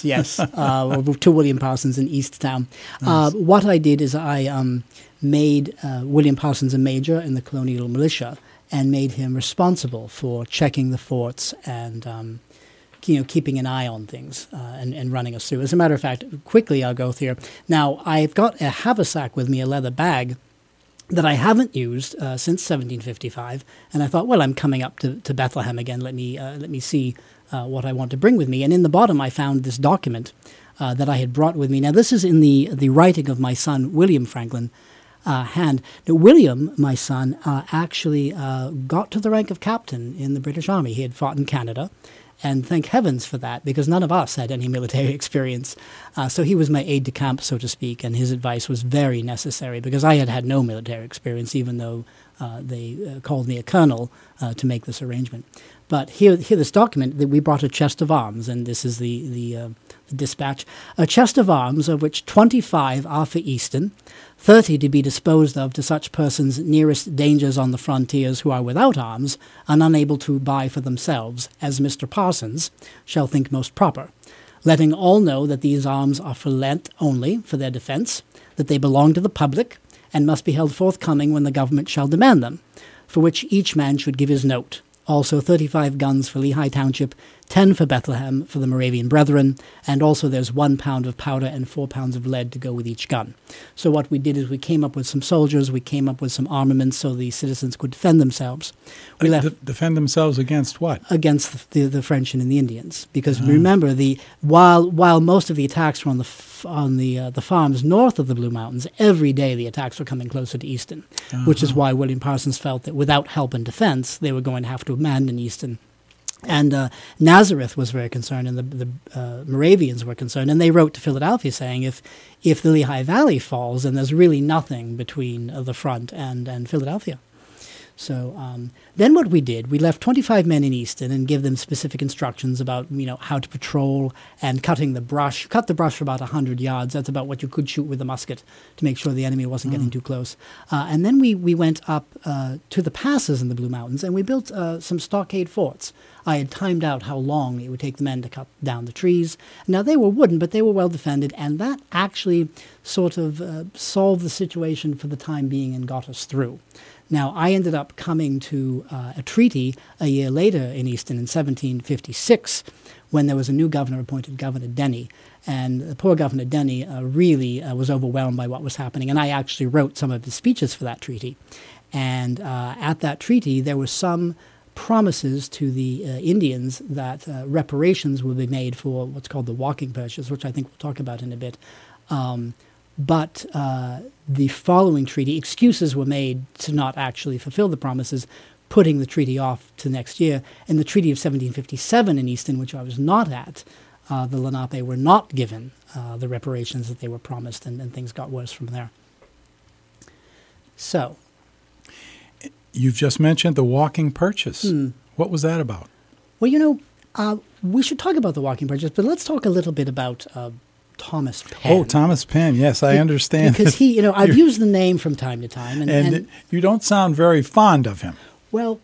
B: To William Parsons in East Town. Nice. What I did is I made William Parsons a major in the colonial militia and made him responsible for checking the forts and keeping an eye on things and running us through. As a matter of fact, quickly I'll go through. Now, I've got a haversack with me, a leather bag, that I haven't used since 1755, and I thought, well, I'm coming up to Bethlehem again. Let me see what I want to bring with me. And in the bottom, I found this document that I had brought with me. Now, this is in the writing of my son, William Franklin, hand. Now, William, my son, actually got to the rank of captain in the British Army. He had fought in Canada, and thank heavens for that, because none of us had any military experience. So he was my aide-de-camp, so to speak, and his advice was very necessary, because I had no military experience, even though they called me a colonel to make this arrangement. But here this document, that we brought a chest of arms, and this is the dispatch. A chest of arms, of which 25 are for Easton, 30 to be disposed of to such persons nearest dangers on the frontiers who are without arms and unable to buy for themselves, as Mr. Parsons shall think most proper, letting all know that these arms are for Lent only, for their defence, that they belong to the public, and must be held forthcoming when the government shall demand them, for which each man should give his note. Also 35 guns for Lehigh Township, 10 for Bethlehem for the Moravian Brethren, and also there's 1 pound of powder and 4 pounds of lead to go with each gun. So what we did is we came up with some soldiers, we came up with some armaments so the citizens could defend themselves. We
A: defend themselves against what?
B: Against the French and the Indians, because remember, while most of the attacks were on the farms north of the Blue Mountains, every day the attacks were coming closer to Easton, which is why William Parsons felt that without help and defense, they were going to have to abandon Easton. And Nazareth was very concerned, and the Moravians were concerned, and they wrote to Philadelphia saying, if the Lehigh Valley falls, then there's really nothing between the front and Philadelphia. So then what we did, we left 25 men in Easton and give them specific instructions about, how to patrol and cutting the brush. Cut the brush for about 100 yards. That's about what you could shoot with a musket to make sure the enemy wasn't getting too close. And then we went up to the passes in the Blue Mountains, and we built some stockade forts. I had timed out how long it would take the men to cut down the trees. Now, they were wooden, but they were well defended, and that actually sort of solved the situation for the time being and got us through. Now, I ended up coming to a treaty a year later in Easton in 1756 when there was a new governor appointed, Governor Denny. And the poor Governor Denny really was overwhelmed by what was happening. And I actually wrote some of the speeches for that treaty. And at that treaty, there were some promises to the Indians that reparations would be made for what's called the walking purchase, which I think we'll talk about in a bit. But the following treaty, excuses were made to not actually fulfill the promises, putting the treaty off to next year. In the Treaty of 1757 in Easton, which I was not at, the Lenape were not given the reparations that they were promised, and things got worse from there. So,
A: you've just mentioned the walking purchase. What was that about?
B: Well, we should talk about the walking purchase, but let's talk a little bit about Thomas Penn.
A: Oh, Thomas Penn. Yes, I understand.
B: Because I've used the name from time to time.
A: And you don't sound very fond of him.
B: Well,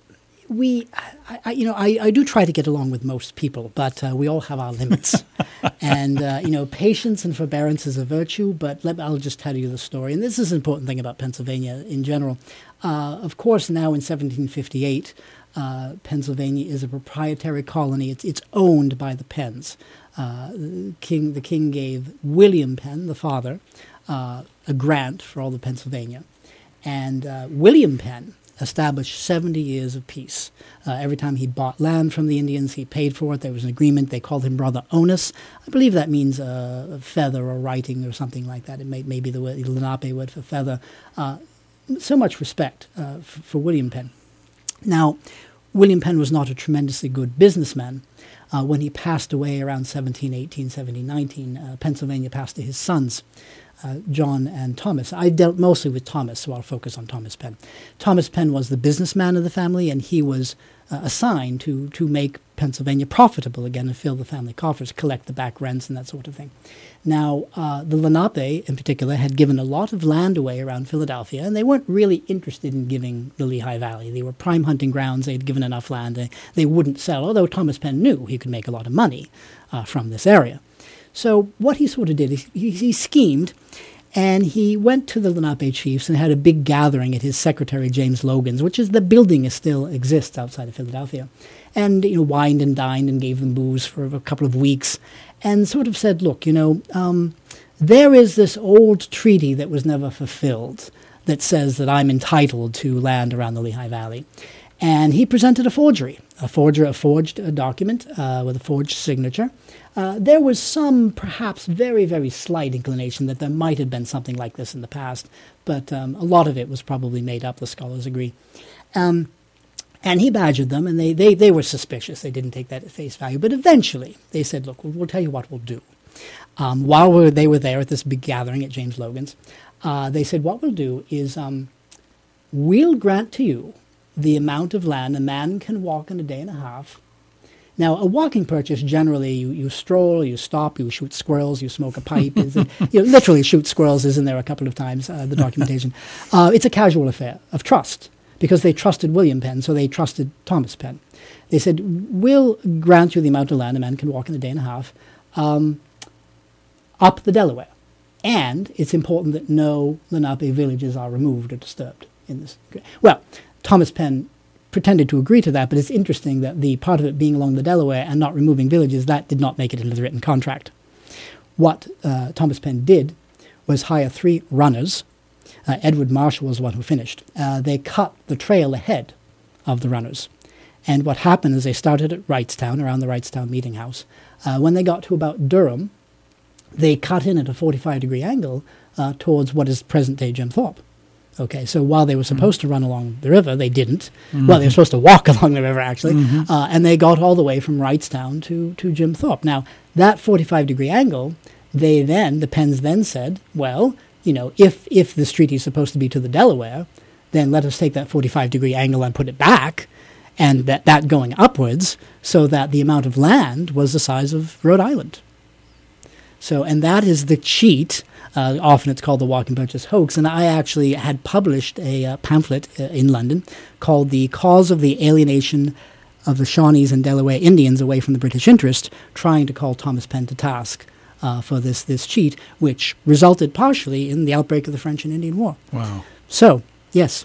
B: I do try to get along with most people, but we all have our limits. And, patience and forbearance is a virtue, but I'll just tell you the story. And this is an important thing about Pennsylvania in general. Of course, now in 1758, Pennsylvania is a proprietary colony. It's owned by the Penns. The king gave William Penn, the father, a grant for all of Pennsylvania. And William Penn established 70 years of peace. Every time he bought land from the Indians, he paid for it. There was an agreement. They called him Brother Onus. I believe that means a feather or writing or something like that. It may be the Lenape word for feather. So much respect for William Penn. Now, William Penn was not a tremendously good businessman. When he passed away around 1718, 1719, Pennsylvania passed to his sons, John and Thomas. I dealt mostly with Thomas, so I'll focus on Thomas Penn. Thomas Penn was the businessman of the family, and he was assigned to make Pennsylvania profitable again and fill the family coffers, collect the back rents and that sort of thing. Now, the Lenape, in particular, had given a lot of land away around Philadelphia, and they weren't really interested in giving the Lehigh Valley. They were prime hunting grounds. They had given enough land. They wouldn't sell, although Thomas Penn knew he could make a lot of money from this area. So what he sort of did is he schemed, and he went to the Lenape chiefs and had a big gathering at his secretary, James Logan's, which is the building still exists outside of Philadelphia, and wined and dined and gave them booze for a couple of weeks, and sort of said, look, there is this old treaty that was never fulfilled that says that I'm entitled to land around the Lehigh Valley. And he presented a forged document with a forged signature. There was some, perhaps very, very slight inclination that there might have been something like this in the past, but a lot of it was probably made up, the scholars agree. And he badgered them, and they were suspicious. They didn't take that at face value. But eventually, they said, look, we'll tell you what we'll do. While they were there at this big gathering at James Logan's, they said, what we'll do is we'll grant to you the amount of land a man can walk in a day and a half. Now, a walking purchase, generally, you stroll, you stop, you shoot squirrels, you smoke a pipe. Literally shoot squirrels is in there a couple of times, the documentation. It's a casual affair of trust, because they trusted William Penn, so they trusted Thomas Penn. They said, we'll grant you the amount of land a man can walk in a day and a half up the Delaware. And it's important that no Lenape villages are removed or disturbed in this. Well, Thomas Penn pretended to agree to that, but it's interesting that the part of it being along the Delaware and not removing villages, that did not make it into the written contract. What Thomas Penn did was hire 3 runners. Edward Marshall was the one who finished. They cut the trail ahead of the runners. And what happened is they started at Wrightstown, around the Wrightstown Meeting House. When they got to about Durham, they cut in at a 45-degree angle towards what is present-day Jim Thorpe. Okay, so while they were supposed to run along the river, they didn't. Well, they were supposed to walk along the river, actually. And they got all the way from Wrightstown to Jim Thorpe. Now, that 45-degree angle, the Penns then said, well, if this treaty is supposed to be to the Delaware, then let us take that 45-degree angle and put it back, and that going upwards, so that the amount of land was the size of Rhode Island. So, and that is the cheat. Often it's called the Walking Purchase hoax, and I actually had published a pamphlet in London called The Cause of the Alienation of the Shawnees and Delaware Indians Away from the British Interest, trying to call Thomas Penn to task for this cheat, which resulted partially in the outbreak of the French and Indian War.
A: Wow.
B: So, yes.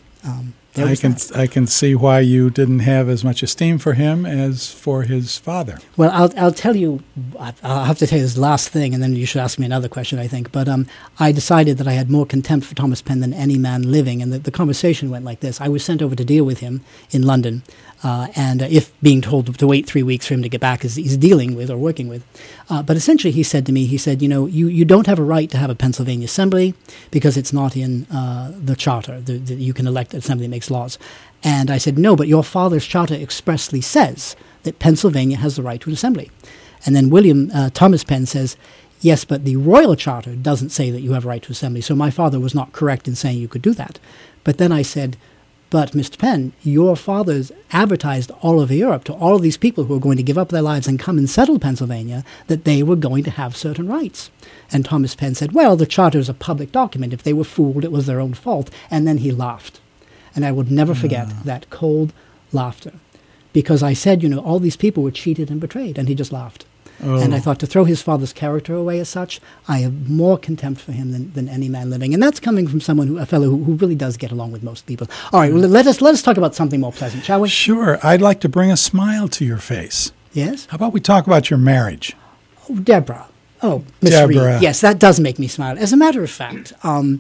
A: I can see why you didn't have as much esteem for him as for his father.
B: Well, I'll tell you, I'll have to tell you this last thing, and then you should ask me another question, I think. But I decided that I had more contempt for Thomas Penn than any man living, and the conversation went like this. I was sent over to deal with him in London, and if being told to wait 3 weeks for him to get back is he's dealing with or working with. But essentially he said to me, you don't have a right to have a Pennsylvania assembly because it's not in the charter. You can elect an assembly that makes laws. And I said, no, but your father's charter expressly says that Pennsylvania has the right to an assembly. And then Thomas Penn says, yes, but the royal charter doesn't say that you have a right to assembly. So my father was not correct in saying you could do that. But then I said, but Mr. Penn, your fathers advertised all over Europe to all of these people who are going to give up their lives and come and settle Pennsylvania that they were going to have certain rights. And Thomas Penn said, well, the charter is a public document. If they were fooled, it was their own fault. And then he laughed. And I would never forget that cold laughter. Because I said, all these people were cheated and betrayed. And he just laughed. Oh. And I thought, to throw his father's character away as such, I have more contempt for him than any man living. And that's coming from a fellow who really does get along with most people. All right, well, let us talk about something more pleasant, shall we?
A: Sure. I'd like to bring a smile to your face.
B: Yes?
A: How about we talk about your marriage?
B: Oh, Deborah. Oh, Miss
A: Deborah.
B: Reed. Yes, that does make me smile. As a matter of fact,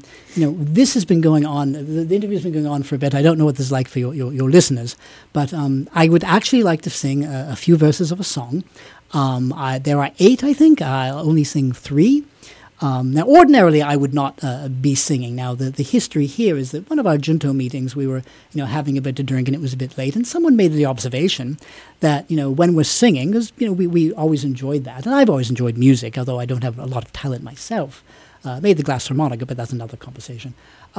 B: this has been going on. The interview's been going on for a bit. I don't know what this is like for your listeners, but I would actually like to sing a few verses of a song. There are 8, I think. I'll only sing 3. Now, ordinarily, I would not be singing. Now, the history here is that one of our junto meetings, we were, having a bit to drink, and it was a bit late, and someone made the observation that, when we're singing, because, we always enjoyed that, and I've always enjoyed music, although I don't have a lot of talent myself. Made the glass harmonica, but that's another conversation.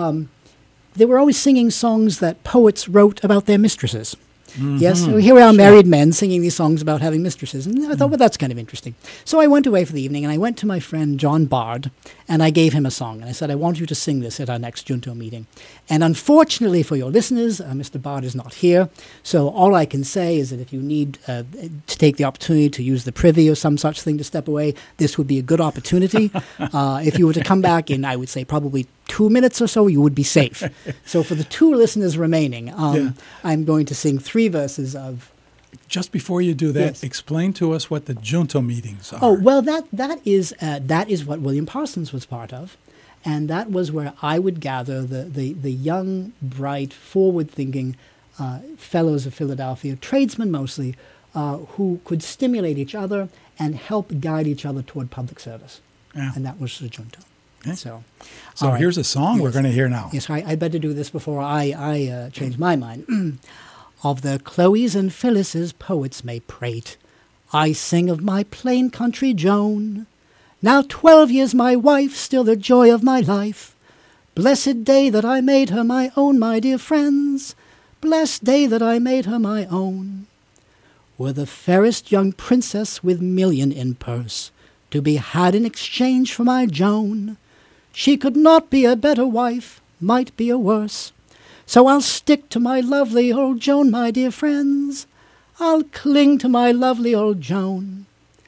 B: They were always singing songs that poets wrote about their mistresses. Mm-hmm. Yes, so here we are, married men singing these songs about having mistresses. And I thought, well, that's kind of interesting. So I went away for the evening, and I went to my friend John Bard, and I gave him a song. And I said, I want you to sing this at our next junto meeting. And unfortunately for your listeners, Mr. Bard is not here. So all I can say is that if you need to take the opportunity to use the privy or some such thing to step away, this would be a good opportunity. If you were to come back in, I would say probably 2 minutes or so, you would be safe. So for the 2 listeners remaining, I'm going to sing 3 verses of...
A: Just before you do that,
B: yes.
A: Explain to us what the junto meetings are.
B: Oh, well, that is what William Parsons was part of. And that was where I would gather the young, bright, forward-thinking fellows of Philadelphia, tradesmen mostly, who could stimulate each other and help guide each other toward public service. Yeah. And that was the junto.
A: Okay.
B: So
A: right. Here's a song we're going to hear now.
B: Yes, I better do this before I change my mind. Of the Chloes and Phyllises poets may prate, I sing of my plain country Joan. Now 12 years my wife, still the joy of my life. Blessed day that I made her my own, my dear friends. Blessed day that I made her my own. Were the fairest young princess with million in purse to be had in exchange for my Joan. She could not be a better wife, might be a worse. So I'll stick to my lovely old Joan, my dear friends. I'll cling to my lovely old Joan.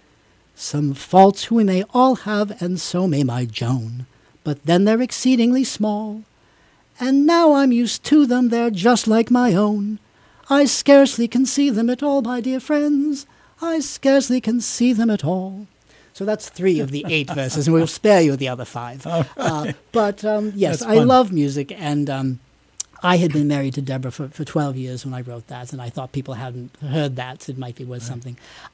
B: Some faults we may all have, and so may my Joan, but then they're exceedingly small. And now I'm used to them, they're just like my own. I scarcely can see them at all, my dear friends. I scarcely can see them at all. So that's 3 of the 8 verses, and we'll spare you the other 5. Right. Yes, I love music, and I had been married to Deborah for 12 years when I wrote that, and I thought people hadn't heard that, so it might be worth something.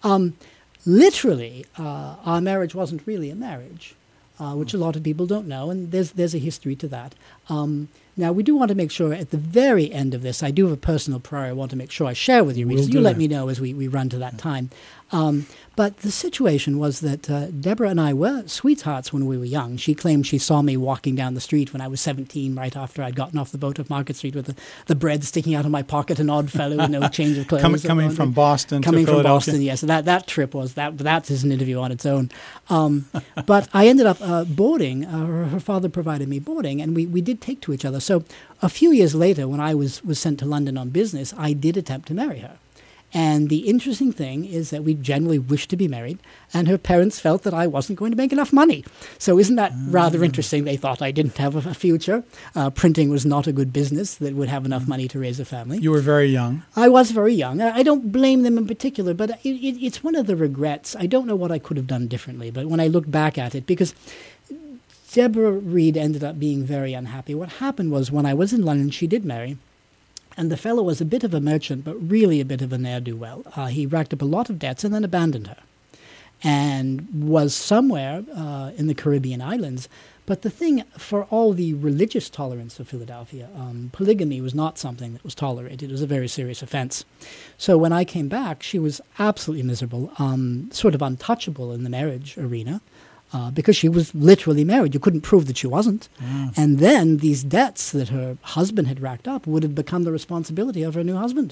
B: Literally, our marriage wasn't really a marriage, which a lot of people don't know, and there's a history to that. Now, we do want to make sure at the very end of this, I do have a personal prayer I want to make sure I share with you. You let me know as we run to that time. But the situation was that Deborah and I were sweethearts when we were young. She claimed she saw me walking down the street when I was 17, right after I'd gotten off the boat at Market Street with the bread sticking out of my pocket, an odd fellow with no change of clothes.
A: Coming from Boston to Philadelphia.
B: Coming from Boston, yes. That trip was, that is an interview on its own. But I ended up boarding. Her father provided me boarding, and we did take to each other. So a few years later, when I was sent to London on business, I did attempt to marry her. And the interesting thing is that we generally wished to be married, and her parents felt that I wasn't going to make enough money. So isn't that rather interesting? They thought I didn't have a future. Printing was not a good business that would have enough money to raise a family.
A: You were very young.
B: I was very young. I don't blame them in particular, but it's one of the regrets. I don't know what I could have done differently, but when I look back at it, because Deborah Reed ended up being very unhappy. What happened was when I was in London, she did marry. And the fellow was a bit of a merchant, but really a bit of a ne'er-do-well. He racked up a lot of debts and then abandoned her and was somewhere in the Caribbean islands. But the thing, for all the religious tolerance of Philadelphia, polygamy was not something that was tolerated. It was a very serious offense. So when I came back, she was absolutely miserable, sort of untouchable in the marriage arena. Because she was literally married. You couldn't prove that she wasn't. Yes. And then these debts that her husband had racked up would have become the responsibility of her new husband.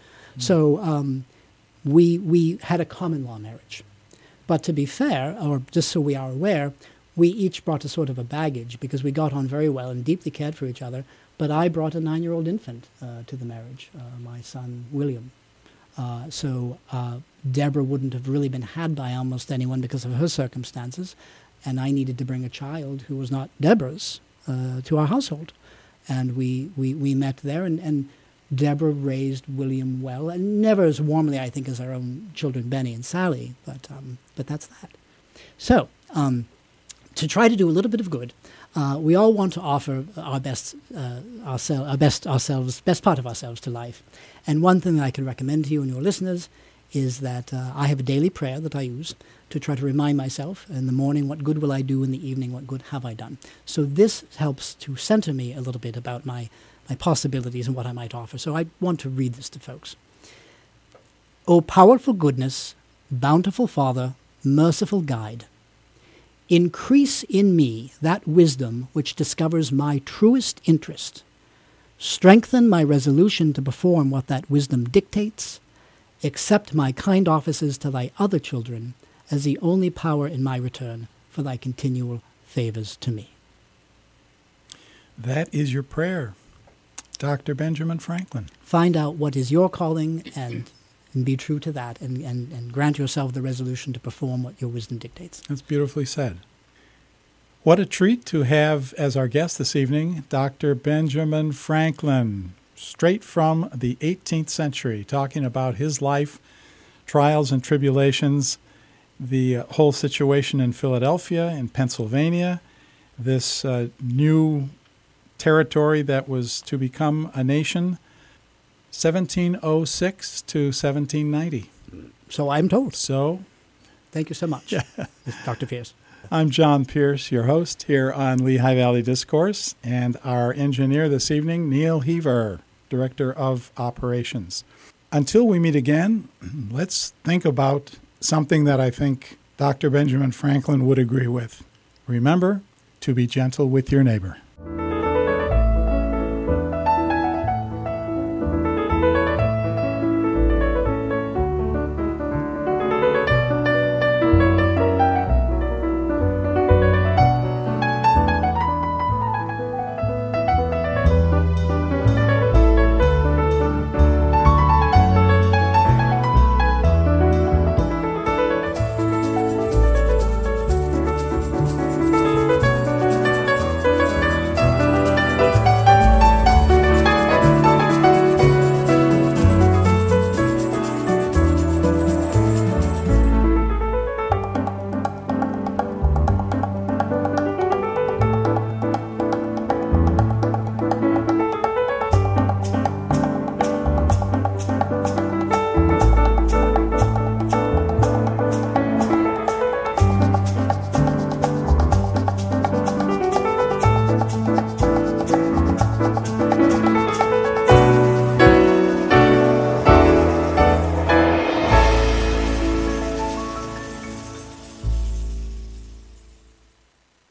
B: So we had a common law marriage. But to be fair, or just so we are aware, we each brought a sort of a baggage because we got on very well and deeply cared for each other. But I brought a 9-year-old infant to the marriage, my son William. So Deborah wouldn't have really been had by almost anyone because of her circumstances, and I needed to bring a child who was not Deborah's to our household. And we met there, and Deborah raised William well, and never as warmly, I think, as our own children, Benny and Sally, but that's that. So to try to do a little bit of good, we all want to offer our best part of ourselves to life. And one thing that I can recommend to you and your listeners is that I have a daily prayer that I use to try to remind myself in the morning, what good will I do, in the evening, what good have I done. So this helps to center me a little bit about my possibilities and what I might offer. So I want to read this to folks. O powerful goodness, bountiful Father, merciful guide, increase in me that wisdom which discovers my truest interest. Strengthen my resolution to perform what that wisdom dictates. Accept my kind offices to thy other children as the only power in my return for thy continual favors to me.
A: That is your prayer, Dr. Benjamin Franklin.
B: Find out what is your calling and be true to that, and grant yourself the resolution to perform what your wisdom dictates.
A: That's beautifully said. What a treat to have as our guest this evening, Dr. Benjamin Franklin, straight from the 18th century, talking about his life, trials and tribulations, the whole situation in Philadelphia, in Pennsylvania, this new territory that was to become a nation, 1706 to 1790.
B: So I'm told.
A: So,
B: thank you so much, Dr. Pierce.
A: I'm John Pierce, your host here on Lehigh Valley Discourse, and our engineer this evening, Neil Heaver, Director of Operations. Until we meet again, let's think about something that I think Dr. Benjamin Franklin would agree with. Remember to be gentle with your neighbor.